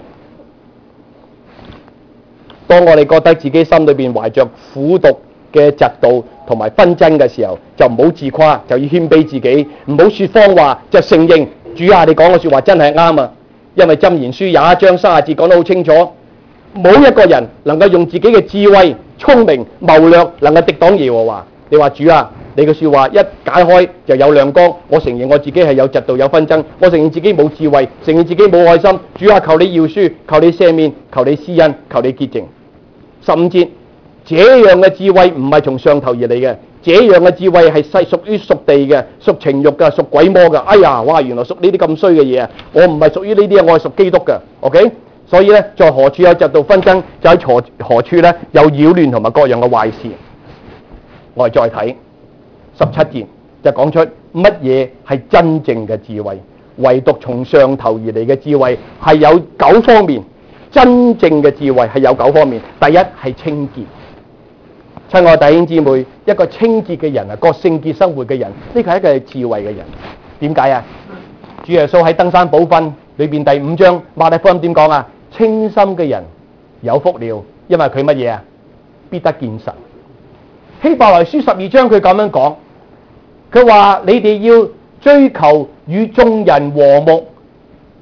B: 當我哋覺得自己心裏邊懷着苦毒嘅嫉妒同埋紛爭嘅時候，就唔好自誇，就要謙卑自己，唔好說謊話，就承認主啊，你講嘅說話真係啱啊！因為箴言書廿一章三十節講得好清楚，冇一個人能夠用自己嘅智慧、聰明、謀略能夠敵擋耶和華。你話主啊，你嘅說話一解開就有亮光，我承認我自己係有嫉妒有紛爭，我承認自己冇智慧，承認自己冇愛心。主啊，求你饒恕，求你赦免，求你施恩，求你潔淨。十五節，這樣嘅智慧唔係從上頭而嚟嘅，這樣嘅智慧係細屬於屬地嘅，屬情欲嘅，屬鬼魔嘅。哎呀，哇，原來屬呢啲咁衰嘅嘢啊！我唔係屬於呢啲啊，我係屬基督嘅。OK， 所以咧，在何處有嫉妒紛爭，就喺何何處咧有擾亂同埋各樣嘅壞事。我哋再睇十七節，就講出乜嘢係真正嘅智慧。唯獨從上頭而嚟嘅智慧係有九方面，真正嘅智慧係有九方面。第一係清潔，親愛弟兄姊妹，一個清潔嘅人啊，過聖潔生活嘅人，呢個係一個智慧嘅人。點解啊？主耶穌喺登山寶訓裏邊第五章馬太福音點講啊？清心嘅人有福了，因為佢乜嘢啊？必得見神。希伯來書十二章佢咁樣講，佢話你哋要追求與眾人和睦，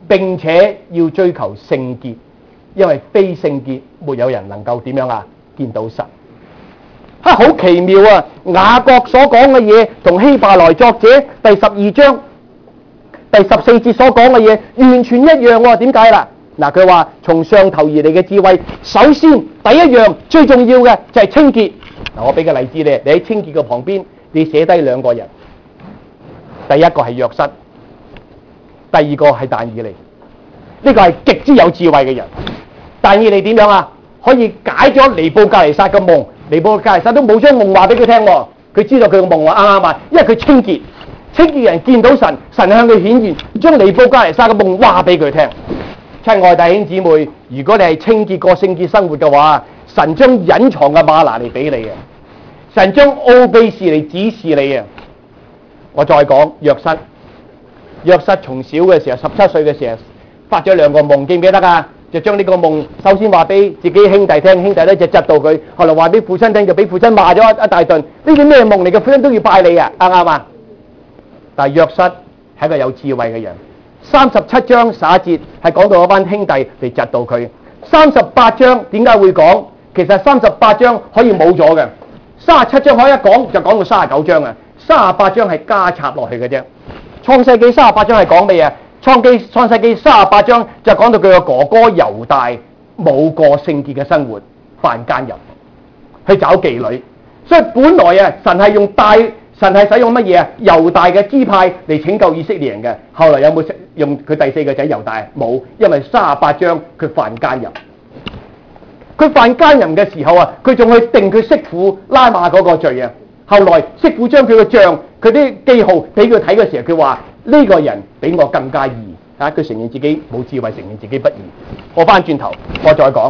B: 並且要追求聖潔，因為非聖潔沒有人能夠點樣啊見到神。啊，好奇妙啊！雅各所講嘅嘢同希伯來作者第十二章第十四節所講嘅嘢完全一樣喎。點解啦？嗱，佢話從上頭而嚟嘅智慧，首先第一樣最重要嘅就係清潔。嗱，我俾個例子你，你喺清潔嘅旁邊，你寫低兩個人，第一個係約瑟，第二個係但以理。呢個係極之有智慧嘅人。但以理點樣啊？可以解咗尼布甲尼撒嘅夢，尼布甲尼撒都冇將夢話俾佢聽喎，佢知道佢嘅夢話啱啱啊，因為佢清潔，清潔嘅人見到神，神向佢顯現，將尼布甲尼撒嘅夢話俾佢聽。親愛弟兄姊妹，如果你係清潔過聖潔生活嘅話，神將隱藏嘅嗎哪嚟俾你嘅，神將奧秘事嚟指示你嘅。我再講約瑟，約瑟從小嘅時候，十七歲嘅時候發咗兩個夢，記唔記得啊？就將呢個夢首先話俾自己兄弟聽，兄弟咧就窒到佢，後來話俾父親聽，就俾父親罵咗一一大頓。呢啲咩夢嚟嘅？父親都要拜你啊，啱唔啱啊？但係約瑟係一個有智慧嘅人。三十七章十一節係講到嗰班兄弟嚟窒到佢。三十八章點解會講？其實三十八章可以冇咗嘅，三十七章可以一講就講到三十九章啊，三十八章係加插落去嘅啫。創世紀三十八章係講咩啊？創記創世紀三十八章就講到佢個哥哥猶大冇過聖潔嘅生活，犯奸淫，去找妓女。所以本來啊，神係用大神係使用乜嘢啊？猶大嘅支派嚟拯救以色列人嘅。後來有冇用佢第四個仔猶大？冇，因為三十八章佢犯奸淫。佢犯奸淫嘅時候啊，佢仲去定佢媳婦拉馬嗰個罪啊。後來媳婦將佢嘅賬、佢啲記號俾佢睇嘅時候，佢話呢個人比我更加義啊！佢承認自己冇智慧，承認自己不義。我翻轉頭，我再講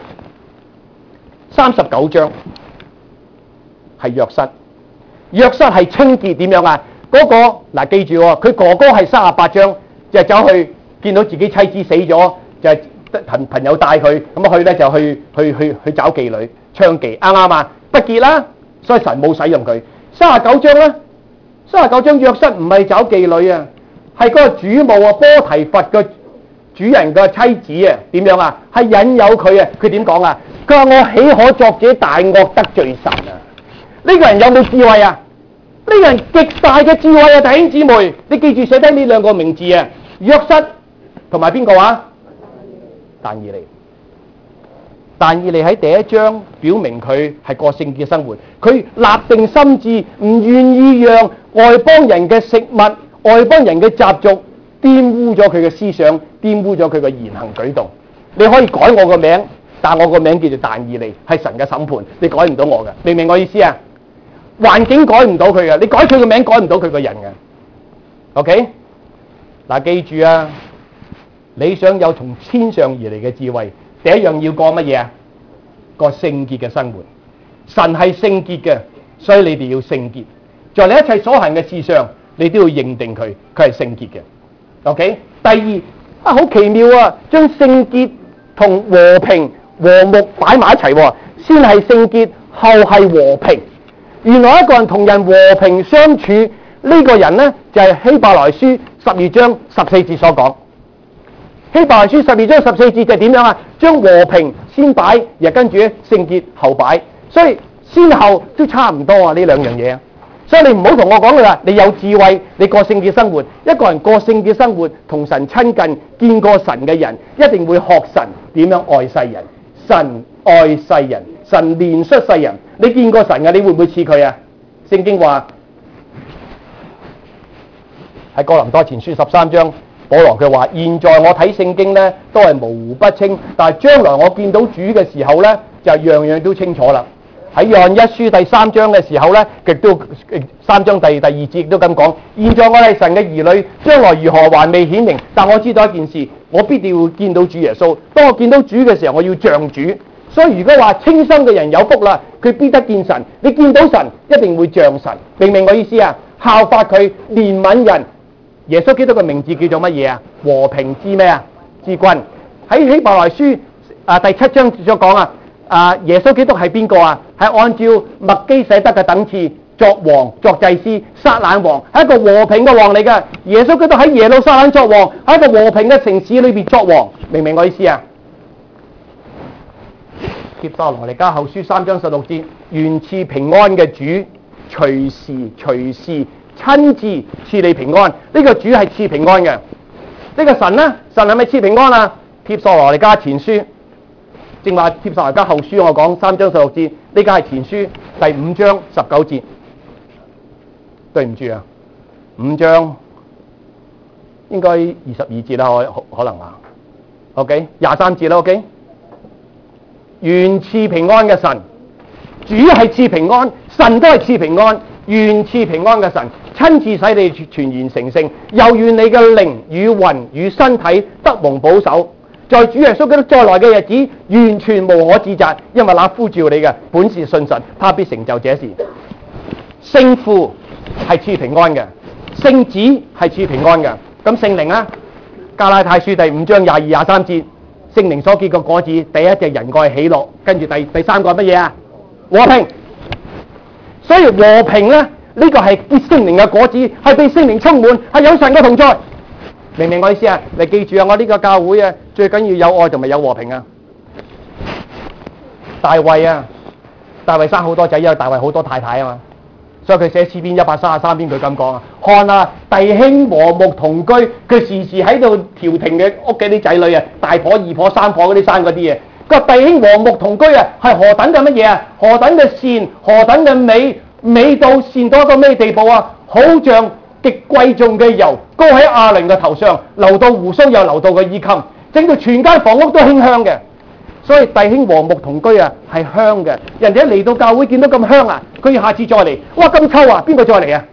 B: 三十九章係約瑟，約瑟係清潔點樣啊？嗰、那個嗱、啊、記住喎、哦，佢哥哥係三十八章就走去見到自己妻子死咗，就朋朋友帶佢咁去咧就去去去去找妓女娼妓，啱啱啊？不潔啦，所以神冇使用佢。三十九章咧，三十九章約瑟唔係找妓女啊，係嗰個主母啊，波提乏嘅主人嘅妻子啊，點樣啊？係引誘佢啊！佢點講啊？佢話我豈可作這大惡得罪神啊？呢、這個人有冇智慧啊？呢、這個人極大嘅智慧啊！弟兄姊妹，你記住寫低呢兩個名字啊，約瑟同埋邊個啊？但以理。但以理喺第一章表明佢係過聖潔嘅生活，佢立定心志，唔願意讓外邦人嘅食物、外邦人嘅習俗玷污咗佢嘅思想，玷污咗佢嘅言行舉動。你可以改我個名，但我個名叫做但以理，係神嘅審判，你改唔到我嘅，明唔明我意思啊？環境改唔到佢嘅，你改佢個名改唔到佢個人嘅。OK， 嗱，記住啊，你想有從天上而嚟嘅智慧，第一樣要過乜嘢啊？過聖潔嘅生活。神係聖潔嘅，所以你哋要聖潔。在你一切所行嘅事上，你都要認定佢，佢係聖潔嘅。OK， 第二啊，好奇妙啊，將聖潔同和平和睦擺埋一齊，先係聖潔，後係和平。原來一個人同人和平相處，呢、這個人呢，就係、是、希伯來書十二章十四節所講。希伯來書十二章十四節就係點樣啊？將和平先擺，又跟住咧聖潔後擺，所以先後都差唔多啊！呢兩樣嘢，所以你唔好同我講噶啦，你有智慧，你過聖潔生活。一個人過聖潔生活，同神親近，見過神嘅人，一定會學神點樣愛世人。神愛世人，神憐恤世人。你見過神嘅，你會唔會似佢啊？聖經話喺哥林多前書十三章。保羅佢話：現在我睇聖經咧，都係模糊不清，但係將來我見到主嘅時候咧，就樣樣都清楚啦。喺約翰一書第三章嘅時候咧，亦都三章第第二節亦都咁講：現在我係神嘅兒女，將來如何還未顯明，但我知道一件事，我必定會見到主耶穌。當我見到主嘅時候，我要像主。所以如果話清心嘅人有福啦，佢必得見神。你見到神，一定會像神。明唔明我意思啊？效法佢，憐憫人。耶穌基督嘅名字叫做乜嘢啊？和平之咩啊？之君。喺希伯來書啊第七章所講啊，啊耶穌基督係邊個啊？係按照麥基洗德嘅等次作王作祭司，撒冷王係一個和平嘅王嚟嘅。耶穌基督喺耶路撒冷作王，喺一個和平嘅城市裏邊作王，明唔明我意思啊？帖撒羅尼迦後書三章十六節，願賜平安嘅主隨時隨時親自賜你平安。呢、這個主係賜平安嘅。呢、這個神呢？神係咪賜平安啊？帖撒羅尼迦前書，正話帖撒羅尼迦後書我講三章十六節，呢家係前書第五章十九節。對唔住啊，五章應該二十二節啦，可可能啊 ，OK， 廿三節啦 ，OK。願賜平安嘅神，主係賜平安，神都係賜平安。願賜平安嘅神，親自使你全然成聖，又願你嘅靈與魂與身體得蒙保守，在主耶穌基督再來嘅日子，完全無可指責，因為那呼召你嘅本是信神，他必成就這事。聖父係賜平安嘅，聖子係賜平安嘅。咁聖靈啊，加拉太書第五章廿二廿三節，聖靈所結嘅果子，第一隻仁愛喜樂，跟住第第三個係乜嘢啊？和平。所以和平咧，呢、這個係結聖靈嘅果子，係被聖靈充滿，係有神嘅同在。明唔明我意思啊？你記住啊，我呢個教會啊，最緊要有愛同埋有和平啊。大衛啊，大衛生好多仔，因為大衛好多太太啊嘛。所以佢寫詩篇一百三十三篇，佢咁講啊：看啊，弟兄和睦同居，佢時時喺度調停嘅屋企啲仔女啊，大婆、二婆、三婆嗰啲生嗰啲嘢。個弟兄和睦同居啊，係何等嘅乜嘢啊？何等嘅善，何等嘅美，美到善到一個咩地步啊？好像極貴重嘅油，膏喺亞倫嘅頭上，流到鬍鬚，又流到個衣襟，整到全間房屋都馨香嘅。所以弟兄和睦同居啊，係香嘅。人哋一嚟到教會見到咁香啊，佢要下次再嚟。哇，咁臭啊，邊個再嚟啊？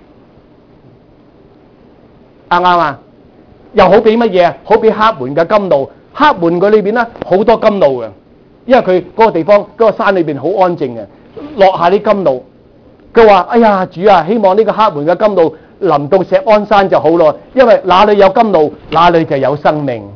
B: 啱唔啱啊？又好比乜嘢啊？好比黑門嘅甘露，黑門佢裏邊咧好多甘露嘅，因為佢嗰個地方嗰、嗰個山裏邊好安靜嘅，落下啲甘露。佢話：哎呀，主啊，希望呢個黑門嘅甘露臨到錫安山就好咯，因為哪裏有甘露，哪裏就有生命。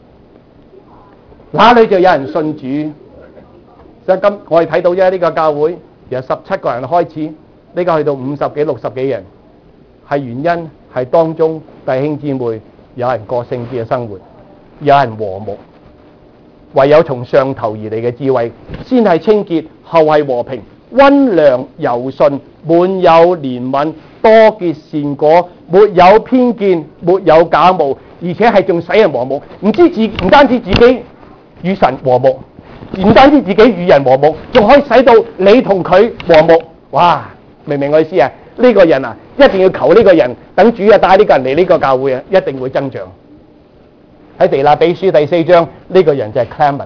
B: 哪裏就有人信主，所以今我哋睇到啫，呢個教會由十七個人開始，呢個去到五十幾、六十幾人，係原因係當中弟兄姊妹有人過聖潔嘅生活，有人和睦，唯有從上頭而嚟嘅智慧，先係清潔，後係和平，溫良柔順，滿有憐憫，多結善果，沒有偏見，沒有假冒，而且係仲使人和睦，唔知自唔單止自己與神和睦，唔單止自己與人和睦，仲可以使到你同佢和睦。哇！明唔明我意思啊？呢、這個人啊，一定要求呢個人，等主啊帶呢個人嚟呢個教會啊，一定會增長。喺腓立比書第四章，呢、這個人就係 Clement，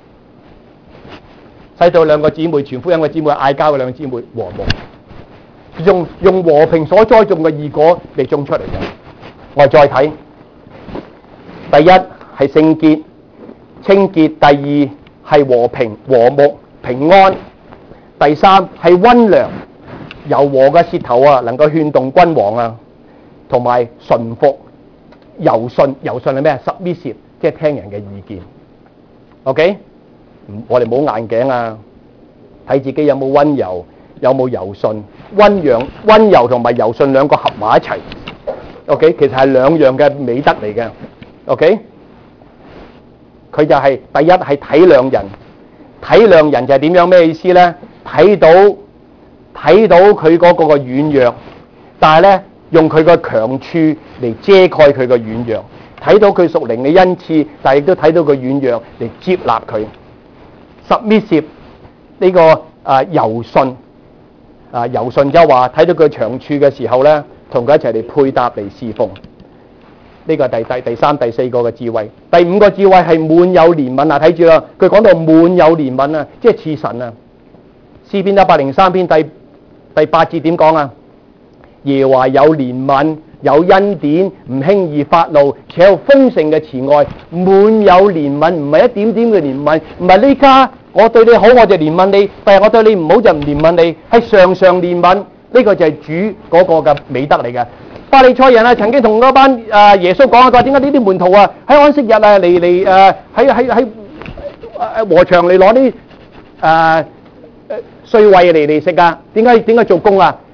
B: 使到兩個姊妹傳福音嘅姊妹嗌交嘅兩個姊妹和睦，用用和平所栽種嘅義果嚟種出嚟嘅。我哋再睇，第一係聖潔。清潔，第二係和平和睦平安，第三係溫良柔和嘅舌頭啊，能夠勸動君王啊，同埋順服柔順。柔順係咩啊？submissive，即係聽人嘅意見。OK， 我哋冇硬頸啊，睇自己有冇溫柔，有冇柔順。溫陽溫柔同埋柔順兩個合埋一齊。OK， 其實係兩樣嘅美德嚟嘅。OK。佢就係、是、第一係體諒人，體諒人就係點樣咩意思咧？睇到睇到佢嗰個嘅軟弱，但係咧用佢個強處嚟遮蓋佢個軟弱，睇到佢屬靈嘅恩賜，但係亦都睇到佢軟弱嚟接納佢。submissive 呢個啊柔順啊柔順就話睇到佢長處嘅時候咧，同佢一齊嚟配搭嚟侍奉。呢個係第第第三、第四個嘅智慧，第五個智慧係滿有憐憫啊！睇住啦，佢講到滿有憐憫啊，即係似神啊。詩篇一百零三篇第第八節點講啊？耶和華有憐憫，有恩典，唔輕易發怒，且有豐盛嘅慈愛，滿有憐憫，唔係一點點嘅憐憫，唔係呢家我對你好我就憐憫你，但係我對你唔好就唔憐憫你，係常常憐憫。呢個就係主嗰個嘅美德嚟嘅。法利賽人啊，曾經同嗰班啊耶穌講過，點解呢啲門徒啊喺安息日啊嚟嚟誒喺喺喺誒禾場嚟攞啲誒稅位嚟嚟食啊？點解點解做工啊？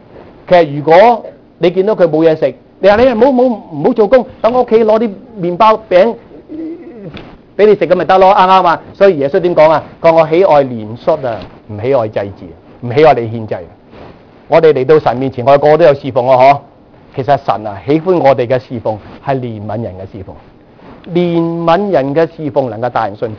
B: 其實如果你見到佢冇嘢食，你話你唔好唔好唔好做工，等我屋企攞啲麵包餅俾你食咁咪得咯，啱唔啱啊？所以耶穌點講啊？講我喜愛憐恤啊，唔喜愛祭祀，唔喜愛你獻祭。我哋嚟到神面前，我哋個個都有侍奉啊，嗬。其實神啊，喜歡我哋嘅侍奉係憐憫人嘅侍奉，憐憫人嘅侍奉能夠帶人信主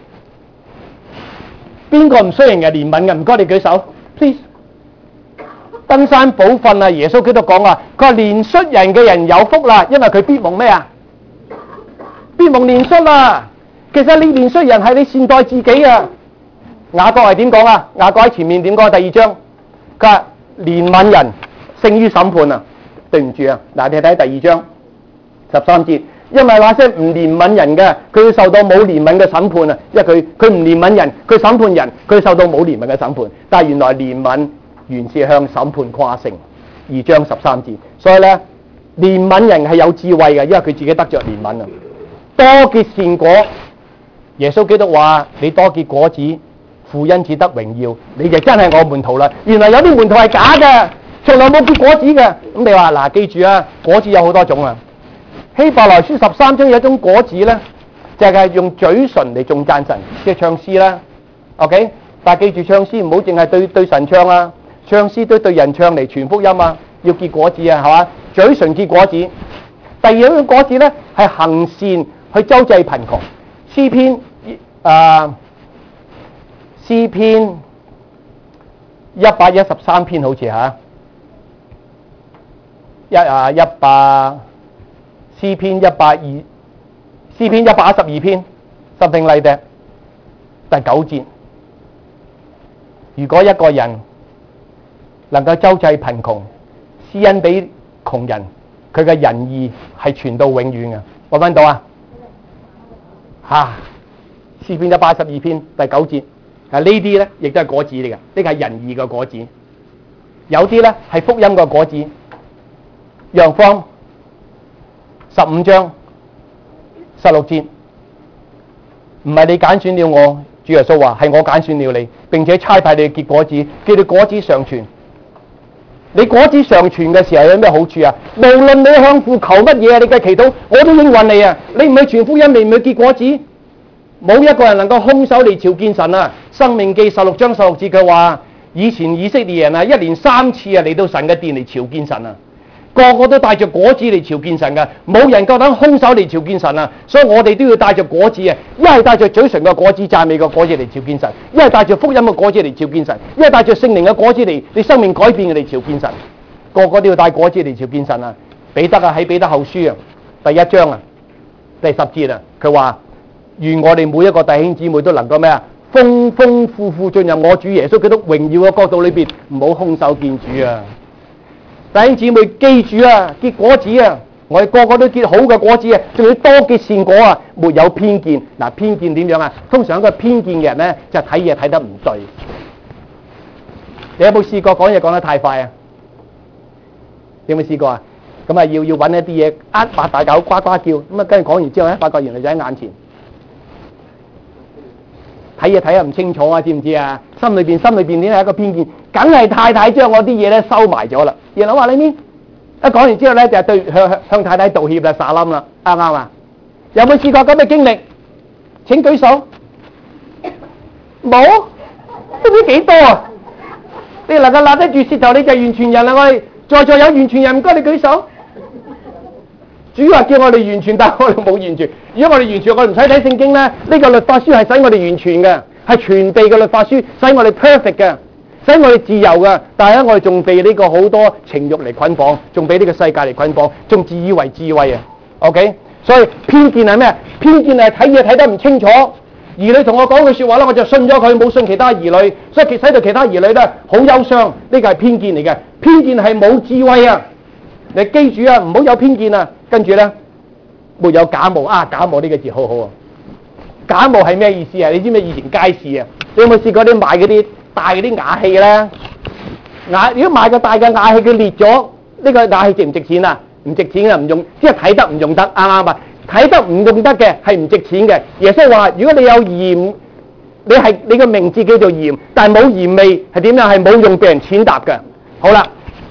B: 嘅。邊個唔需要人嘅憐憫嘅？唔該你舉手 ，please。登山寶訓啊，耶穌基督講啊，佢話憐恤人嘅人有福啦，因為佢必蒙咩啊？必蒙憐恤啊！其實你憐恤人係你善待自己啊。雅各係點講啊？雅各喺前面點講？第二章，佢話憐憫人勝於審判啊！對唔住啊，嗱你睇第二章十三節，因為那些唔憐憫人嘅，佢要受到冇憐憫嘅審判啊！因為佢佢唔憐憫人，佢審判人，佢受到冇憐憫嘅審判。但係原來憐憫原是向審判誇勝，二章十三節。所以咧，憐憫人係有智慧嘅，因為佢自己得着憐憫啊！多結善果，耶穌基督話：你多結果子，父因此得榮耀，你就真係我門徒啦。原來有啲門徒係假嘅，從來冇結果子嘅。咁你話嗱，記住啊，果子有好多種啊。希伯來書十三章有一種果子咧，就係用嘴唇嚟頌讚神，即係唱詩啦。OK， 但係記住唱詩唔好淨係對對神唱啊，唱詩都對人唱嚟傳福音啊，要結果子啊，係嘛？嘴唇結果子。第二種果子咧係行善去周濟貧窮。詩篇啊，詩篇一百一十三篇好似嚇，一啊一百詩篇一百二詩篇一百一十二篇 something like that， 第九節，如果一個人能夠周濟貧窮，施恩俾窮人，佢嘅仁義係傳到永遠嘅。揾唔揾到啊？嚇！詩篇一百一十二篇第九節，啊呢啲咧亦都係果子嚟嘅，呢個係仁義嘅果子。有啲咧係福音嘅果子。約翰福音十五章十六節，唔係你揀選了我，主耶穌話係我揀選了你，並且差派你結果子，叫你果子常存。你果子常存嘅時候有咩好處啊？無論你向父求乜嘢，你嘅祈禱我都應允你啊！你唔去傳福音，你唔去結果子，冇一個人能夠空手嚟朝見神啊！申命記十六章十六節佢話，以前以色列人啊，一年三次啊嚟到神嘅殿嚟朝見神啊，個個都帶着果子嚟朝見神噶，冇人夠膽空手嚟朝見神啊！所以我哋都要帶着果子啊，一係帶着嘴唇嘅果子讚美嘅果子嚟朝見神，一係帶着福音嘅果子嚟朝見神，一係帶着聖靈嘅果子嚟你生命改變嘅嚟朝見神，個個都要帶果子嚟朝見神啊！彼得啊喺彼得後書啊第一章啊第十節啊，佢話願我哋每一個弟兄姊妹都能夠咩啊，豐豐富富進入我主耶穌基督榮耀嘅國度裏邊，唔好空手見主啊！弟兄姊妹記住啊，結果子啊，我哋個個都結好嘅果子啊，仲要多結善果啊，沒有偏見。嗱，偏見點樣啊？通常一個偏見嘅人咧，就睇嘢睇得唔對。你有冇試過講嘢講得太快啊？你有冇試過啊？咁啊，要要揾一啲嘢呃八大狗呱呱叫，咁啊，跟住講完之後咧，發覺原來就喺眼前。睇嘢睇得唔清楚啊，知唔知啊？心裏邊心裏邊點係一個偏見，梗係太太將我啲嘢咧收埋咗啦。然後話你呢？一講完之後咧，就係對向向太太道歉啦，撒冧啦，啱唔啱啊？有冇試過咁嘅經歷？請舉手。冇？都唔知幾多啊？你能夠拿得住舌頭，你就係完全人啦！我哋在座有完全人，唔該你舉手。主話叫我哋完全，但係我哋冇完全。如果我哋完全，我哋唔使睇聖經咧。呢個律法書係使我哋完全嘅，係全備嘅律法書，使我哋 perfect 嘅，使我哋自由嘅。但係咧，我哋仲被呢個好多情慾嚟捆綁，仲俾呢個世界嚟捆綁，仲自以為智慧啊。OK， 所以偏見係咩？偏見係睇嘢睇得唔清楚。兒女同我講句説話咧，我就信咗佢，冇信其他兒女，所以使到其他兒女咧好憂傷。呢個係偏見嚟嘅，偏見係冇智慧啊！你記住啊，唔好有偏見啊！跟住咧，沒有假冒啊！假冒呢個字好好啊！假冒係咩意思啊？你知唔知以前街市啊？你有冇試過啲買嗰啲大嗰啲瓦器咧？瓦如果買個大嘅瓦器，佢裂咗，呢個瓦器值唔值錢啊？唔值錢啊，唔用，即係睇得唔用得，啱唔啱啊？睇得唔用得嘅係唔值錢嘅。耶穌話：如果你有鹽，你係你個名字叫做鹽，但係冇鹽味係點樣？係冇用，被人踐踏嘅。好啦。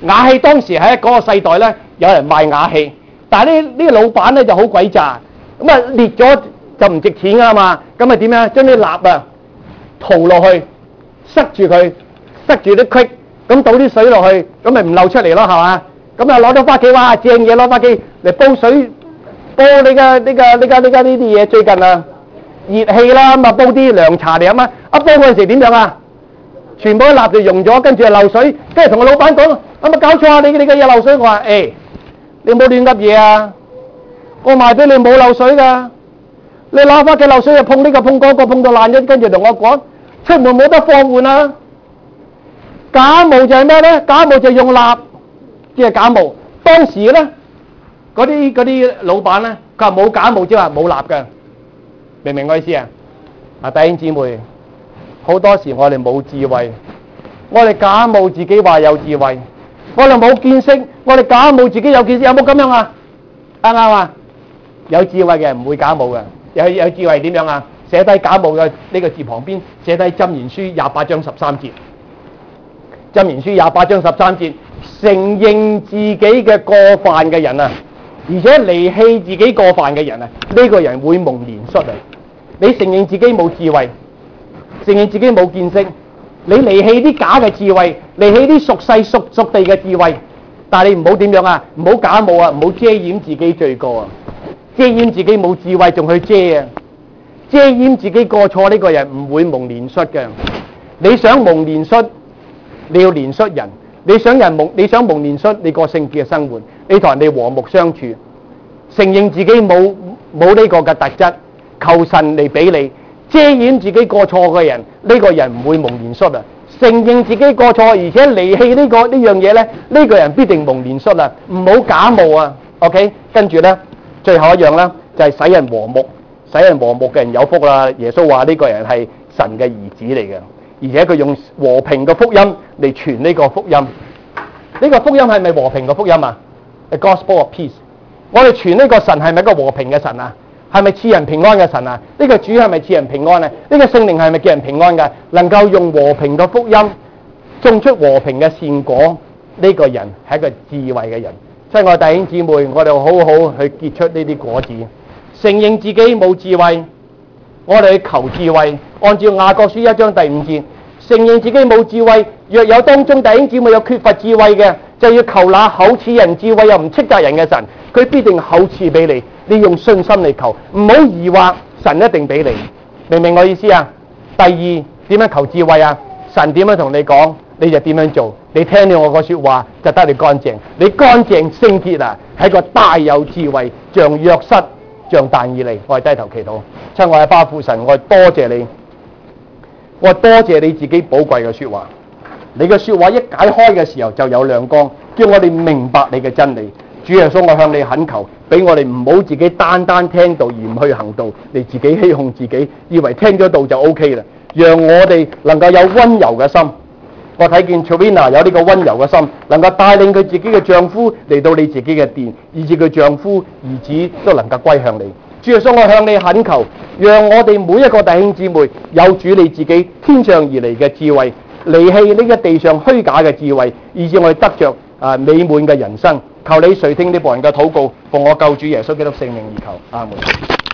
B: 瓦器當時喺嗰個世代咧，有人賣瓦器，但係呢呢個老闆咧就好鬼詐，咁啊裂咗就唔值錢噶嘛，咁啊點樣將啲蠟啊塗落去，塞住佢，塞住啲隙，咁倒啲水落去，咁咪唔漏出嚟咯，係嘛？咁啊攞咗翻屋企，哇正嘢攞翻屋企嚟煲水，煲你嘅呢個呢個呢個呢啲嘢最近啊熱氣啦，咁啊煲啲涼茶嚟啊嘛，一煲嗰陣時點樣啊？全部啲蠟就溶咗，跟住就漏水，跟住同個老闆講：有冇搞錯啊？你你嘅嘢漏水，我話誒，你冇亂噏嘢啊！我賣俾你冇漏水㗎，你攞翻嘅漏水就碰呢個碰嗰個碰到爛咗，跟住同我講出門冇得放換啊！假冒就係咩咧？假冒就用蠟，即係假冒。當時咧嗰啲嗰啲老闆咧，佢話冇假冒，即係話冇蠟㗎，明唔明我意思啊？啊，弟兄姊妹。好多時我哋冇智慧，我哋假冒自己話有智慧，我哋冇見識，我哋假冒自己有見識，有冇咁樣啊？啱唔啱啊？有智慧嘅人唔會假冒嘅，有有智慧點樣啊？寫低假冒嘅呢個字旁邊，寫低箴言書廿八章十三節，箴言書廿八章十三節，承認自己嘅過犯嘅人啊，而且離棄自己過犯嘅人啊，呢個人會蒙憐恤啊！你承認自己冇智慧。承認自己冇見識，你離棄啲假嘅智慧，離棄啲屬世屬屬地嘅智慧，但係你唔好點樣啊？唔好假冒啊！唔好遮掩自己罪過啊！遮掩自己冇智慧仲去遮啊！遮掩自己過錯呢個人唔會蒙憐恤嘅。你想蒙憐恤，你要憐恤人；你想人蒙，你想蒙憐恤，你過聖潔嘅生活，你同人哋和睦相處，承認自己冇冇呢個嘅特質，求神嚟俾你。遮掩自己過錯嘅人，呢個人唔會蒙憐恤啊！承認自己過錯，而且離棄呢個呢樣嘢咧，呢個人必定蒙憐恤啊！唔好假冒啊 ！OK， 跟住咧，最後一樣咧就係使人和睦，使人和睦嘅人有福啦！耶穌話呢個人係神嘅兒子嚟嘅，而且佢用和平嘅福音嚟傳呢個福音。呢個福音係咪和平嘅福音啊？ The Gospel of Peace。我哋傳呢個神係咪一個和平嘅神啊？係咪賜人平安嘅神啊？呢個主係咪賜人平安啊？呢個聖靈係咪叫人平安㗎？能夠用和平嘅福音種出和平嘅善果，呢個人係一個智慧嘅人。親愛弟兄姊妹，我哋好好去結出呢啲果子，承認自己冇智慧，我哋去求智慧。按照雅各書一章第五節，承認自己冇智慧，若有當中弟兄姊妹有缺乏智慧嘅，就要求那厚賜人智慧又唔斥責人嘅神，佢必定厚賜俾你。你用信心嚟求，唔好疑惑，神一定俾你。明唔明我意思啊？第二，點樣求智慧啊？神點樣同你講，你就點樣做。你聽了我個說話，就得你乾淨。你乾淨聖潔啊，係個大有智慧，像約瑟，像但以理。我係低頭祈禱，親愛嘅巴父神，我係多謝你，我係多謝你自己寶貴嘅說話。你嘅說話一解開嘅時候就有亮光，叫我哋明白你嘅真理。主耶穌，我向你懇求，俾我哋唔好自己單單聽道而唔去行道，你自己欺哄自己，以為聽咗道就 O K 啦。讓我哋能夠有溫柔嘅心。我睇見 Trina 有呢個溫柔嘅心，能夠帶領佢自己嘅丈夫嚟到你自己嘅殿，以至佢丈夫兒子都能夠歸向你。主耶穌，我向你懇求，讓我哋每一個弟兄姊妹有主你自己天上而嚟嘅智慧，離棄呢個地上虛假嘅智慧，以至我哋得着啊美滿嘅人生。求你垂聽呢部人嘅禱告，奉我救主耶穌基督聖名而求，阿門。